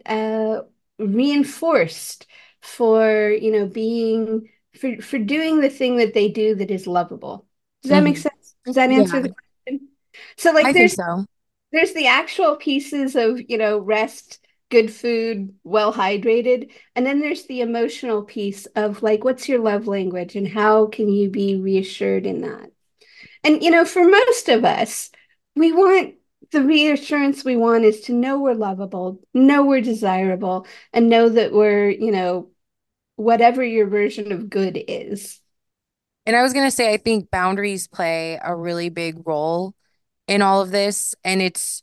reinforced for, being, for doing the thing that they do that is lovable. Does that make Hmm. sense? Does that answer Yeah, the question? So, like, I think so. there's the actual pieces of, rest, good food, well hydrated. And then there's the emotional piece of like, what's your love language and how can you be reassured in that? And, for most of us, we want the reassurance we want is to know we're lovable, know we're desirable, and know that we're, whatever your version of good is. And I was going to say, I think boundaries play a really big role in all of this. And it's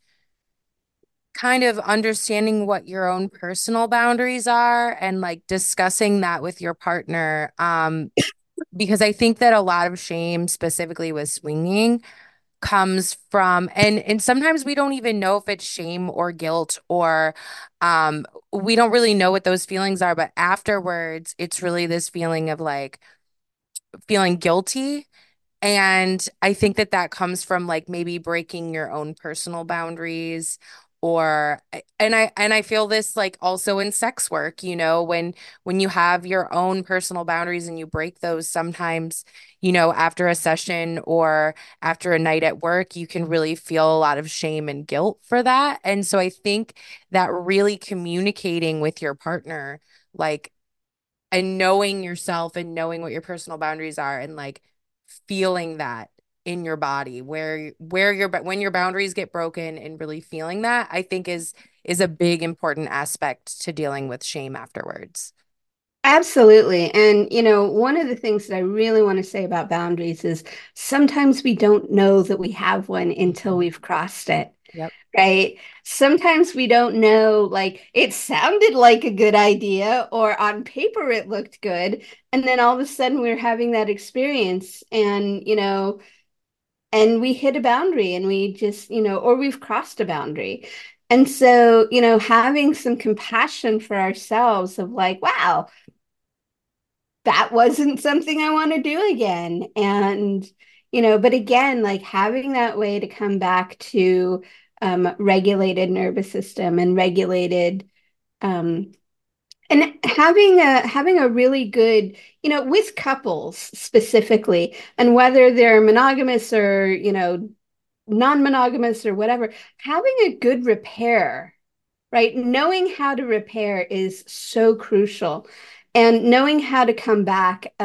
kind of understanding what your own personal boundaries are and like discussing that with your partner. Because I think that a lot of shame, specifically with swinging, comes from, and sometimes we don't even know if it's shame or guilt or um, we don't really know what those feelings are, but afterwards, it's really this feeling of like feeling guilty. And I think that that comes from like maybe breaking your own personal boundaries or and I feel this like also in sex work, when you have your own personal boundaries and you break those sometimes, after a session or after a night at work, you can really feel a lot of shame and guilt for that. And so I think that really communicating with your partner, like and knowing yourself and knowing what your personal boundaries are and like feeling that in your body where your when your boundaries get broken and really feeling that I think is a big important aspect to dealing with shame afterwards. Absolutely. And, one of the things that I really want to say about boundaries is sometimes we don't know that we have one until Mhm. we've crossed it, Yep. right? Sometimes we don't know, like, it sounded like a good idea, or on paper it looked good. And then all of a sudden we're having that experience and, and we hit a boundary and we just, or we've crossed a boundary. And so, having some compassion for ourselves of like, wow, that wasn't something I want to do again. And, but again, like having that way to come back to regulated nervous system and regulated and having a really good, with couples specifically, and whether they're monogamous or, non-monogamous or whatever, having a good repair, right? Knowing how to repair is so crucial, and knowing how to come back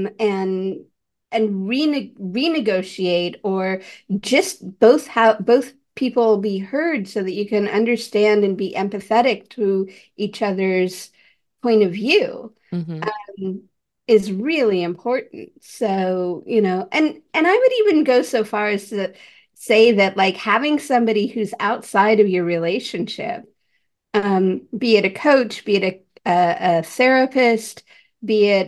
and renegotiate, or just both people be heard so that you can understand and be empathetic to each other's point of view, Hmm. um, is really important. So, and I would even go so far as to say that like having somebody who's outside of your relationship, be it a coach, be it a therapist, be it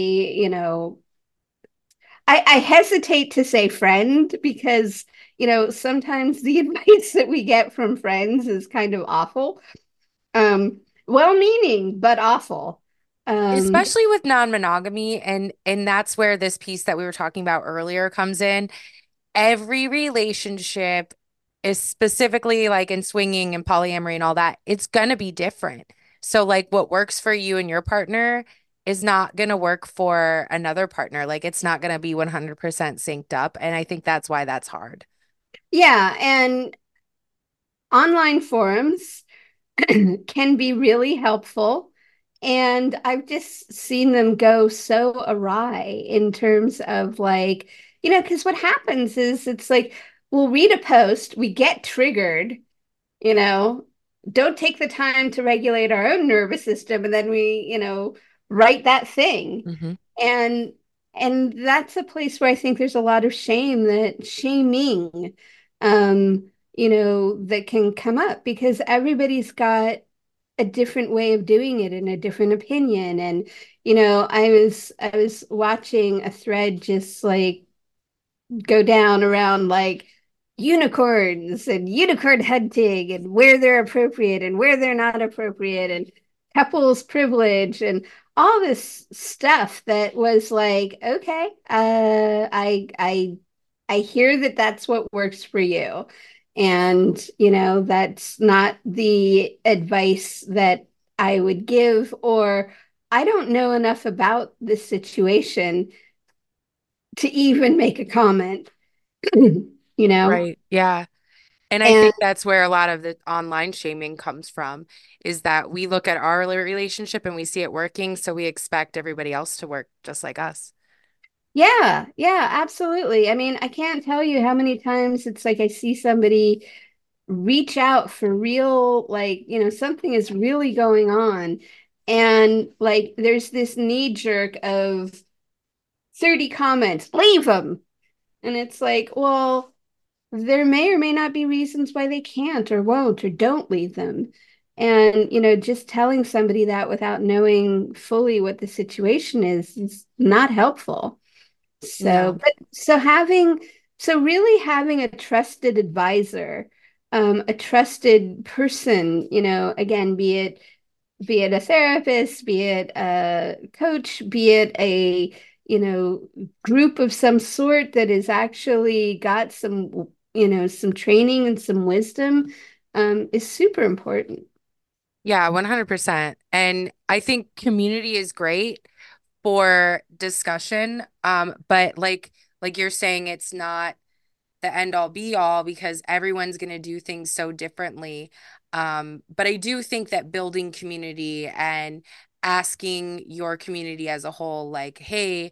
I hesitate to say friend because, sometimes the advice that we get from friends is kind of awful. Well-meaning, but awful. Um, Especially with non-monogamy and that's where this piece that we were talking about earlier comes in. Every relationship is specifically like in swinging and polyamory and all that, it's gonna be different. So like what works for you and your partner is not gonna work for another partner. Like it's not gonna be 100% synced up. And I think that's why that's hard. yeah, and online forums can be really helpful. And I've just seen them go so awry in terms of like, because what happens is it's like we'll read a post, we get triggered, you know, don't take the time to regulate our own nervous system, and then we, write that thing. Hmm. And and that's a place where I think there's a lot of shame, that shaming, that can come up because everybody's got a different way of doing it and a different opinion. And, I was watching a thread just like go down around like unicorns and unicorn hunting and where they're appropriate and where they're not appropriate and couples privilege and all this stuff that was like, okay, I hear that that's what works for you. And, that's not the advice that I would give, or I don't know enough about this situation to even make a comment, you know? Right. Yeah. And I And think that's where a lot of the online shaming comes from, is that we look at our relationship and we see it working, so we expect everybody else to work just like us. yeah, yeah, absolutely. I mean, I can't tell you how many times it's like I see somebody reach out for real, like, something is really going on. And like, there's this knee jerk of 30 comments, leave them. And it's like, well, there may or may not be reasons why they can't or won't or don't leave them. And, just telling somebody that without knowing fully what the situation is not helpful. So, No. but so really having a trusted advisor, a trusted person, again, be it a therapist, be it a coach, be it a, group of some sort that has actually got some training and some wisdom, is super important. Yeah, 100%. And I think community is great for discussion. But like you're saying, it's not the end all be all because everyone's going to do things so differently. But I do think that building community and asking your community as a whole, like, hey,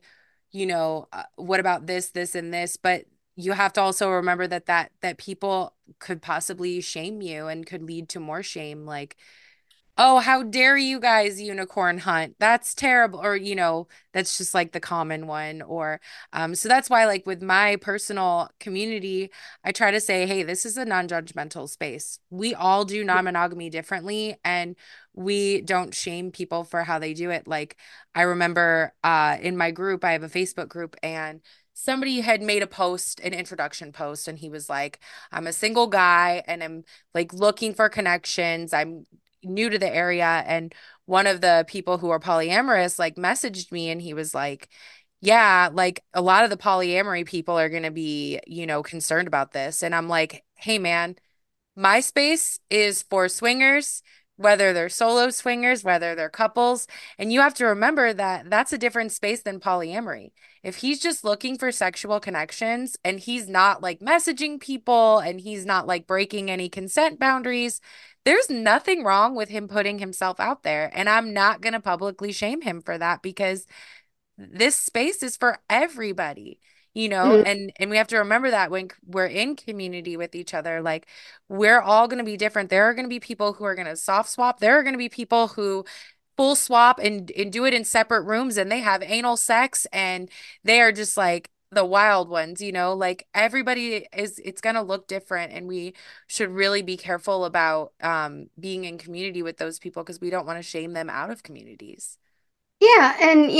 what about this, and this? But you have to also remember that people could possibly shame you and could lead to more shame. Like, oh, how dare you guys unicorn hunt? That's terrible. Or, that's just like the common one. Or, so that's why, like, with my personal community, I try to say, hey, this is a non-judgmental space. We all do non-monogamy differently, and we don't shame people for how they do it. Like, I remember in my group, I have a Facebook group, and somebody had made a post, an introduction post, and he was like, I'm a single guy and I'm like looking for connections. I'm new to the area, and one of the people who are polyamorous like messaged me, and he was like, yeah, like a lot of the polyamory people are going to be, concerned about this. And I'm like, hey man, my space is for swingers, whether they're solo swingers, whether they're couples. And you have to remember that that's a different space than polyamory. If he's just looking for sexual connections and he's not like messaging people and he's not like breaking any consent boundaries, there's nothing wrong with him putting himself out there. And I'm not going to publicly shame him for that because this space is for everybody, Mm, and we have to remember that when we're in community with each other, like we're all going to be different. There are going to be people who are going to soft swap. There are going to be people who full swap and do it in separate rooms, and they have anal sex, and they are just like the wild ones, like everybody it's going to look different, and we should really be careful about being in community with those people because we don't want to shame them out of communities. yeah, and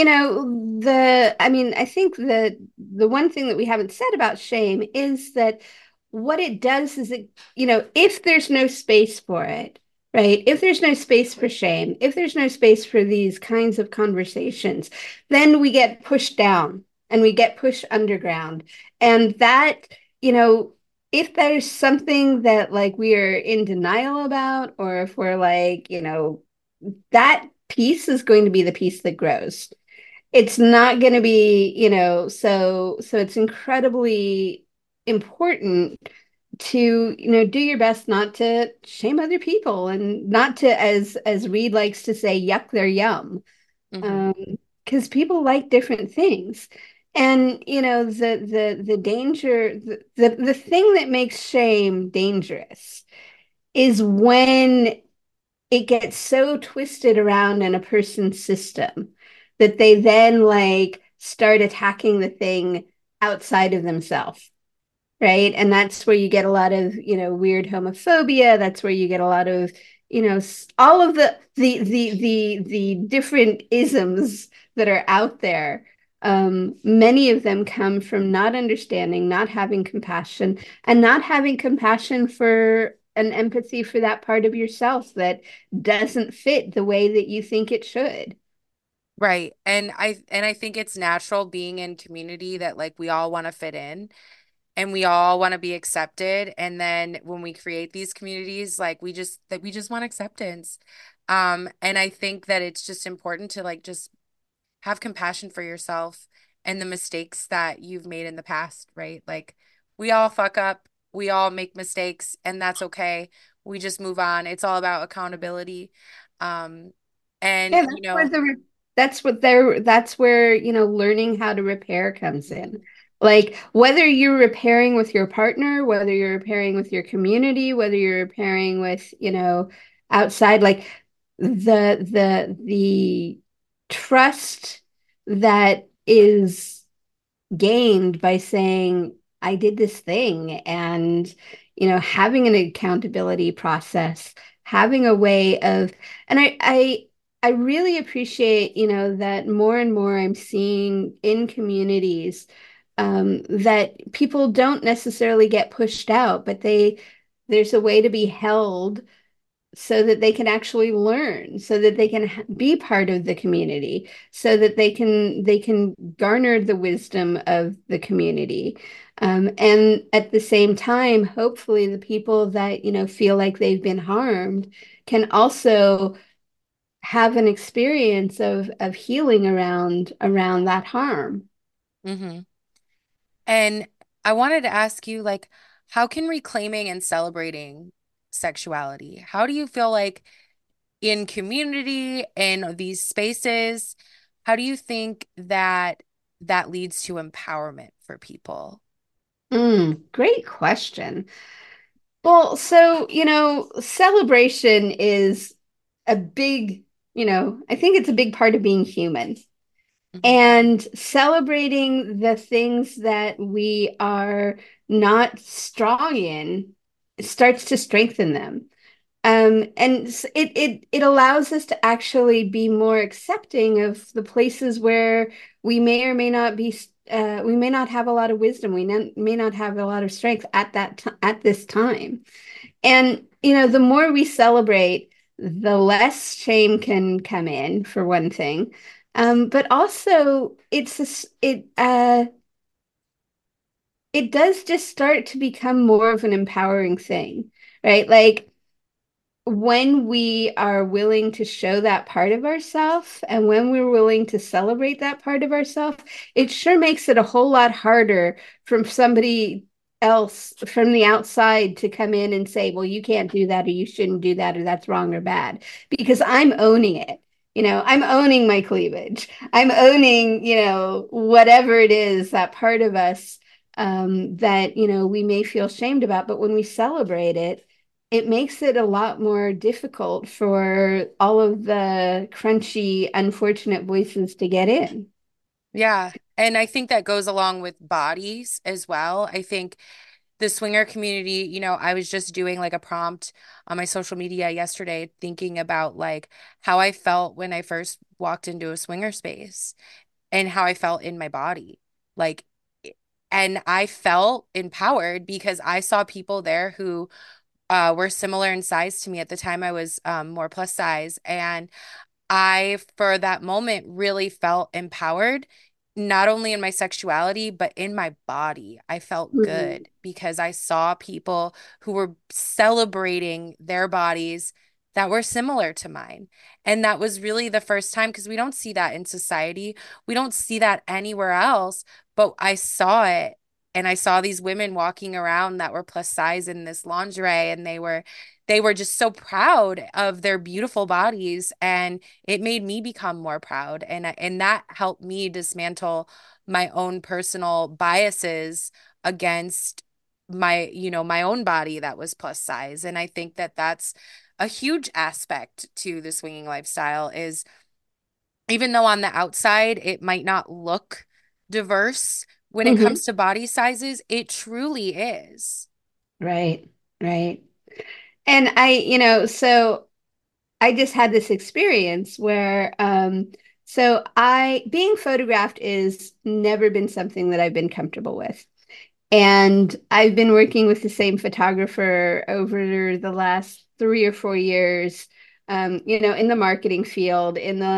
I mean, I think the one thing that we haven't said about shame is that what it does is if there's no space for it, right? If there's no space for shame, if there's no space for these kinds of conversations, then we get pushed down and we get pushed underground. And that, you know, if there's something that like we are in denial about, or if we're like, that piece is going to be the piece that grows. It's not going to be, so it's incredibly important to, do your best not to shame other people and not to, as Reed likes to say, yuck their yum. Hmm. Um, because people like different things. And the danger, the thing that makes shame dangerous is when it gets so twisted around in a person's system that they then like start attacking the thing outside of themselves. right? And that's where you get a lot of, weird homophobia. That's where you get a lot of, all of the different isms that are out there. Many of them come from not understanding, not having compassion, and not having compassion for an empathy for that part of yourself that doesn't fit the way that you think it should. Right. And I think it's natural being in community that like we all want to fit in and we all want to be accepted. And then when we create these communities, like we just want acceptance. And I think that it's just important to like just have compassion for yourself and the mistakes that you've made in the past, right? Like we all fuck up, we all make mistakes, and that's okay. We just move on. It's all about accountability. Um, and Yeah, that's where, learning how to repair comes in. Like whether you're repairing with your partner, whether you're repairing with your community, whether you're repairing with, outside, like the trust that is gained by saying, I did this thing, and, having an accountability process, having a way of, and I really appreciate, that more and more I'm seeing in communities, that people don't necessarily get pushed out, but there's a way to be held so that they can actually learn, so that they can be part of the community, so that they can garner the wisdom of the community. And at the same time, hopefully the people that, feel like they've been harmed can also have an experience of healing around that harm. hmm And I wanted to ask you, like, how can reclaiming and celebrating sexuality, how do you feel like in community, in these spaces, how do you think that that leads to empowerment for people? Great question. Well, so, celebration is a big, I think it's a big part of being human. hmm And celebrating the things that we are not strong in starts to strengthen them. And it allows us to actually be more accepting of the places where we may or may not be, we may not have a lot of wisdom, may not have a lot of strength at this time. And, the more we celebrate, the less shame can come in, for one thing. But also it does just start to become more of an empowering thing, right? Like when we are willing to show that part of ourselves and when we're willing to celebrate that part of ourselves, it sure makes it a whole lot harder from somebody else from the outside to come in and say, well, you can't do that, or you shouldn't do that, or that's wrong or bad, because I'm owning it. I'm owning my cleavage. I'm owning, whatever it is, that part of us, that, we may feel shamed about. But when we celebrate it, it makes it a lot more difficult for all of the crunchy, unfortunate voices to get in. Yeah. And I think that goes along with bodies as well. I think the swinger community, I was just doing like a prompt on my social media yesterday, thinking about like how I felt when I first walked into a swinger space and how I felt in my body. Like, and I felt empowered because I saw people there who were similar in size to me. At the time I was more plus size. And I, for that moment, really felt empowered, not only in my sexuality, but in my body. I felt Mhm. good because I saw people who were celebrating their bodies that were similar to mine. And that was really the first time because we don't see that in society. We don't see that anywhere else, but I saw it. And I saw these women walking around that were plus size in this lingerie, and they were just so proud of their beautiful bodies, and it made me become more proud, and that helped me dismantle my own personal biases against my own body that was plus size. And I think that that's a huge aspect to the swinging lifestyle is even though on the outside it might not look diverse, when it Hmm. comes to body sizes, it truly is. Right, right. And so I just had this experience where, being photographed is never been something that I've been comfortable with. And I've been working with the same photographer over the last 3 or 4 years, in the marketing field,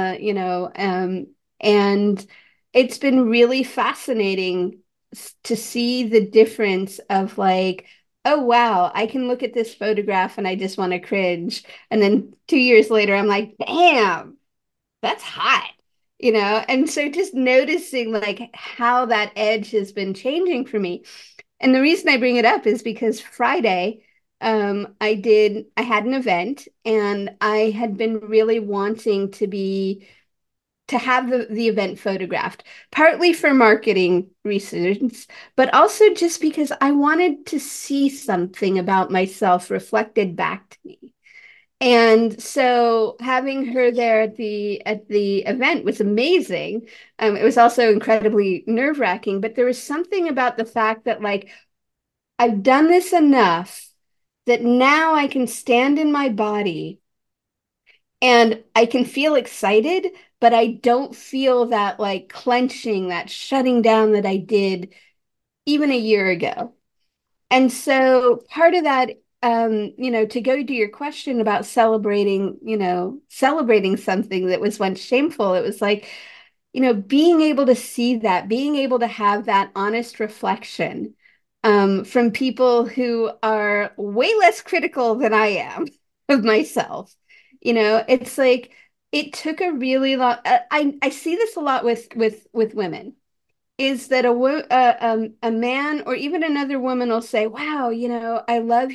and it's been really fascinating to see the difference of like, oh wow, I can look at this photograph and I just want to cringe. And then 2 years later, I'm like, damn, that's hot. And so just noticing like how that edge has been changing for me. And the reason I bring it up is because Friday, I had an event and I had been really wanting to have the event photographed, partly for marketing reasons, but also just because I wanted to see something about myself reflected back to me. And so having her there at the event was amazing. It was also incredibly nerve-wracking, but there was something about the fact that like I've done this enough that now I can stand in my body and I can feel excited, but I don't feel that like clenching, that shutting down that I did even a year ago. And so part of that, to go to your question about celebrating something that was once shameful, it was like, being able to see that, being able to have that honest reflection from people who are way less critical than I am of myself. It's like it took a really long. I see this a lot with women. Is that a man or even another woman will say, "Wow, I love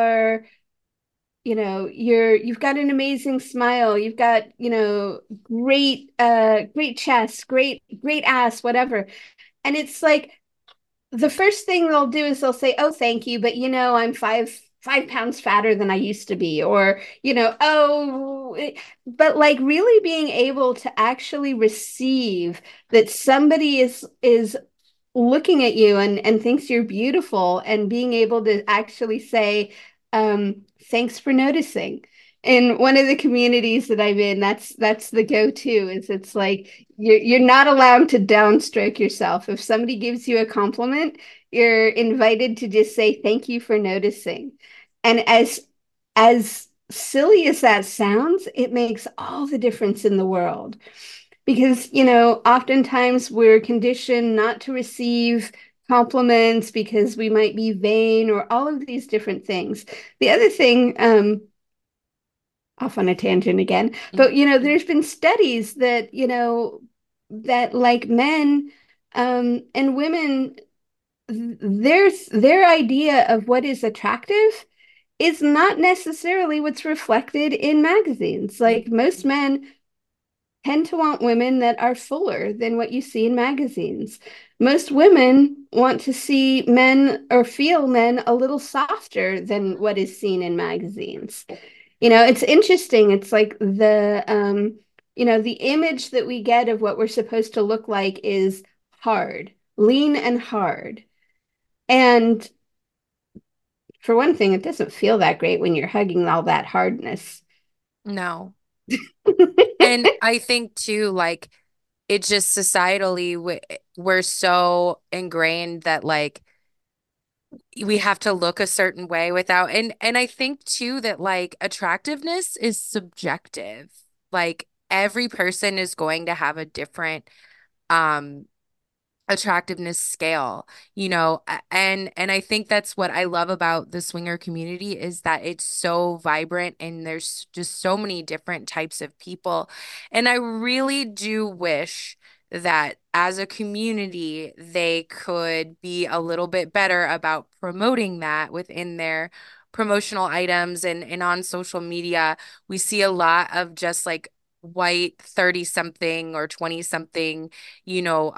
you've got an amazing smile. You've got, great chest, great ass, whatever." And it's like the first thing they'll do is they'll say, "Oh, thank you, but I'm five pounds fatter than I used to be," or but like really being able to actually receive that somebody is looking at you and thinks you're beautiful and being able to actually say, thanks for noticing. In one of the communities that I'm in, that's the go-to is it's like you're not allowed to downstroke yourself. If somebody gives you a compliment, you're invited to just say thank you for noticing. And as silly as that sounds, it makes all the difference in the world because oftentimes we're conditioned not to receive compliments because we might be vain or all of these different things. The other thing, off on a tangent again, but Mhm. there's been studies that that like men and women, their idea of what is attractive is not necessarily what's reflected in magazines. Like most Mhm. men tend to want women that are fuller than what you see in magazines. Most women want to see men or feel men a little softer than what is seen in magazines. It's interesting. It's like the image that we get of what we're supposed to look like is hard, lean and hard. And for one thing, it doesn't feel that great when you're hugging all that hardness. No. And I think too, like, it just societally, we're so ingrained that, like, we have to look a certain way without, and I think too that, like, attractiveness is subjective. Like, every person is going to have a different, um, attractiveness scale, and I think that's what I love about the swinger community is that it's so vibrant and there's just so many different types of people. And I really do wish that as a community they could be a little bit better about promoting that within their promotional items and on social media. We see a lot of just like white 30 something or 20 something, you know,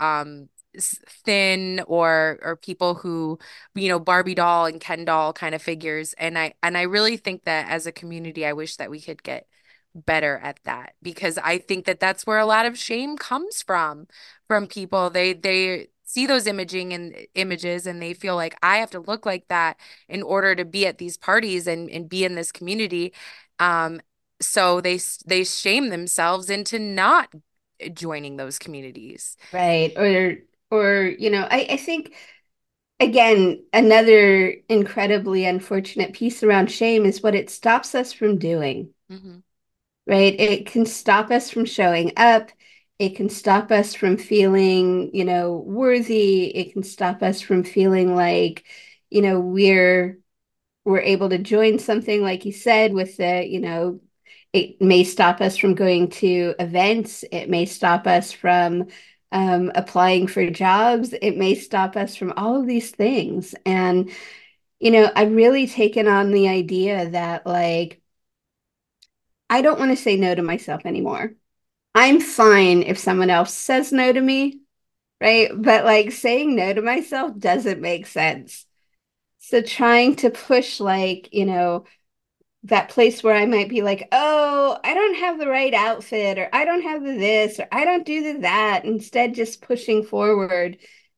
thin or people who, Barbie doll and Ken doll kind of figures. And I really think that as a community I wish that we could get better at that, because I think that that's where a lot of shame comes from people. They see those imaging and images and they feel like I have to look like that in order to be at these parties and be in this community. Um, so they shame themselves into not joining those communities. Right. Or, I think again, another incredibly unfortunate piece around shame is what it stops us from doing, Hmm. right? It can stop us from showing up. It can stop us from feeling, worthy. It can stop us from feeling like, we're able to join something, like you said, with it may stop us from going to events. It may stop us from applying for jobs. It may stop us from all of these things. And, I've really taken on the idea that, like, I don't want to say no to myself anymore. I'm fine if someone else says no to me, right? But like saying no to myself doesn't make sense. So trying to push, like, that place where I might be like, oh, I don't have the right outfit, or I don't have the this, or I don't do the that. Instead, just pushing forward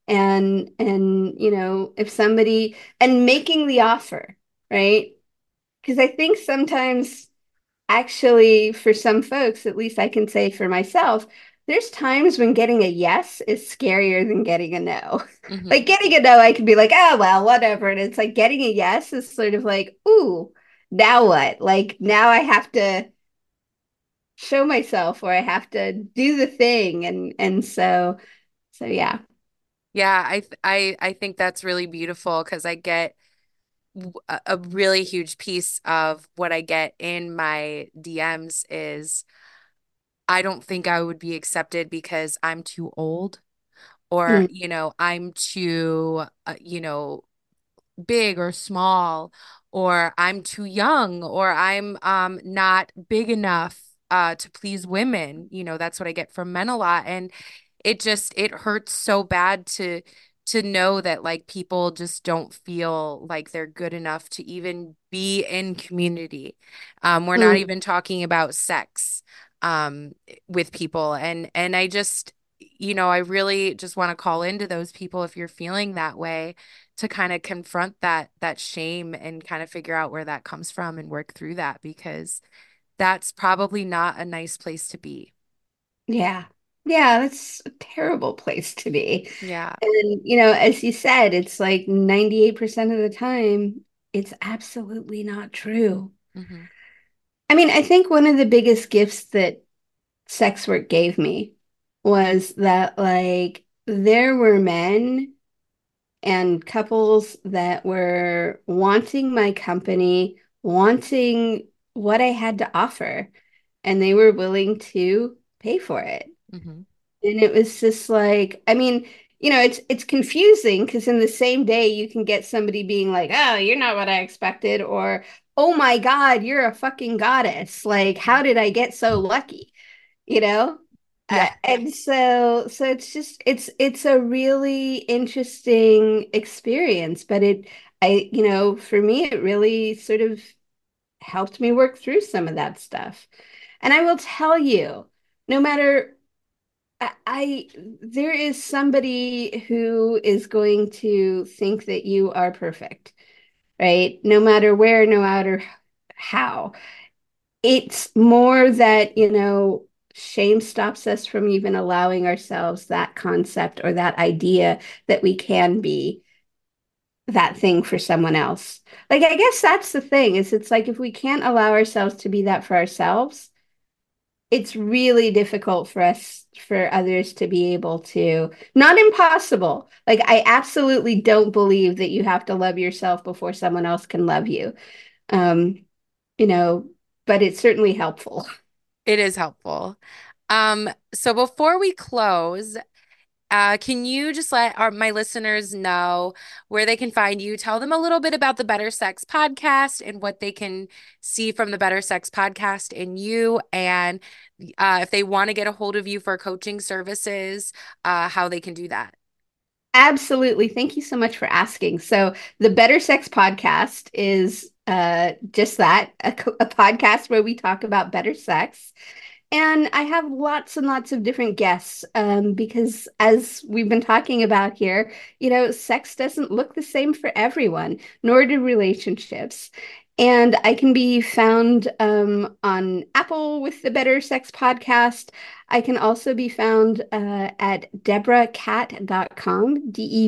and if somebody and making the offer, right? Because I think sometimes actually for some folks, at least I can say for myself, there's times when getting a yes is scarier than getting a no. Hmm. Like getting a no, I can be like, oh well, whatever. And it's like getting a yes is sort of like, ooh, now what? Like now I have to show myself or I have to do the thing. And so yeah. Yeah, I think that's really beautiful because I get a really huge piece of what I get in my DMs is I don't think I would be accepted because I'm too old or, Mm, I'm too, big or small, or I'm too young, or I'm not big enough to please women. That's what I get from men a lot. And it hurts so bad to know that like people just don't feel like they're good enough to even be in community. We're not mm. even talking about sex um, with people. And I really just want to call into those people if you're feeling that way to kind of confront that shame and kind of figure out where that comes from and work through that because that's probably not a nice place to be. Yeah. Yeah, that's a terrible place to be. Yeah. And, as you said, it's like 98% of the time, it's absolutely not true. Hmm. I mean, I think one of the biggest gifts that sex work gave me was that, like, there were men and couples that were wanting my company, wanting what I had to offer, and they were willing to pay for it. Hmm. And it was just like, I mean, it's confusing because in the same day you can get somebody being like, "Oh, you're not what I expected," or "Oh my God, you're a fucking goddess. Like, how did I get so lucky?" You know? Yeah. And so it's a really interesting experience, but for me, it really sort of helped me work through some of that stuff. And I will tell you, no matter I there is somebody who is going to think that you are perfect, right? No matter where, no matter how. It's more that, shame stops us from even allowing ourselves that concept or that idea that we can be that thing for someone else. Like, I guess that's the thing is it's like if we can't allow ourselves to be that for ourselves, it's really difficult for us for others to be able to, not impossible. Like I absolutely don't believe that you have to love yourself before someone else can love you. Um, you know, but it's certainly helpful. It is helpful. So before we close, can you just let my listeners know where they can find you? Tell them a little bit about the Better Sex podcast and what they can see from the Better Sex podcast in you, and if they want to get a hold of you for coaching services, how they can do that. Absolutely. Thank you so much for asking. So, the Better Sex podcast is just that, a podcast where we talk about better sex. And I have lots and lots of different guests because, as we've been talking about here, sex doesn't look the same for everyone, nor do relationships. And I can be found on Apple with the Better Sex Podcast. I can also be found at deborahcat.com,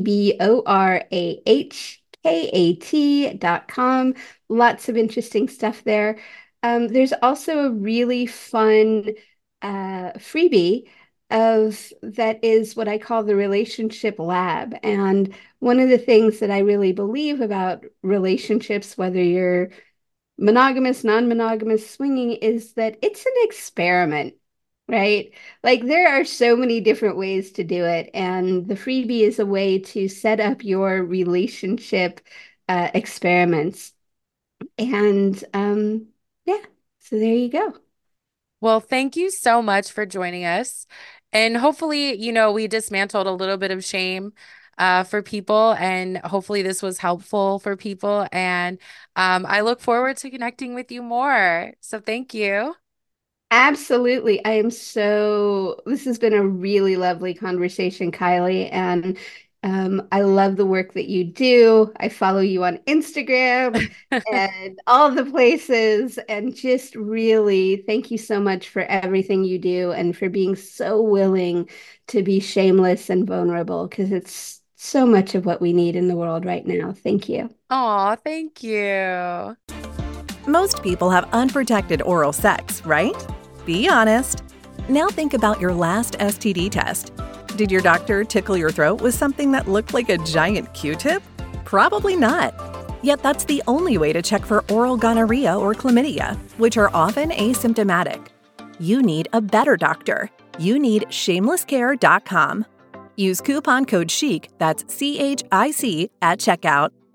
DeborahKat.com. Lots of interesting stuff there. There's also a really fun freebie of that is what I call the Relationship Lab. And one of the things that I really believe about relationships, whether you're monogamous, non-monogamous, swinging, is that it's an experiment, right? Like there are so many different ways to do it, and the freebie is a way to set up your relationship experiments. And yeah, so there you go. Well, thank you so much for joining us. And hopefully, we dismantled a little bit of shame for people, and hopefully this was helpful for people. And I look forward to connecting with you more. So thank you. Absolutely. This has been a really lovely conversation, Kylie. And I love the work that you do. I follow you on Instagram and all the places. And just really thank you so much for everything you do and for being so willing to be shameless and vulnerable because it's so much of what we need in the world right now. Thank you. Oh, thank you. Most people have unprotected oral sex, right? Be honest. Now think about your last STD test. Did your doctor tickle your throat with something that looked like a giant Q-tip? Probably not. Yet that's the only way to check for oral gonorrhea or chlamydia, which are often asymptomatic. You need a better doctor. You need shamelesscare.com. Use coupon code CHIC, that's CHIC, at checkout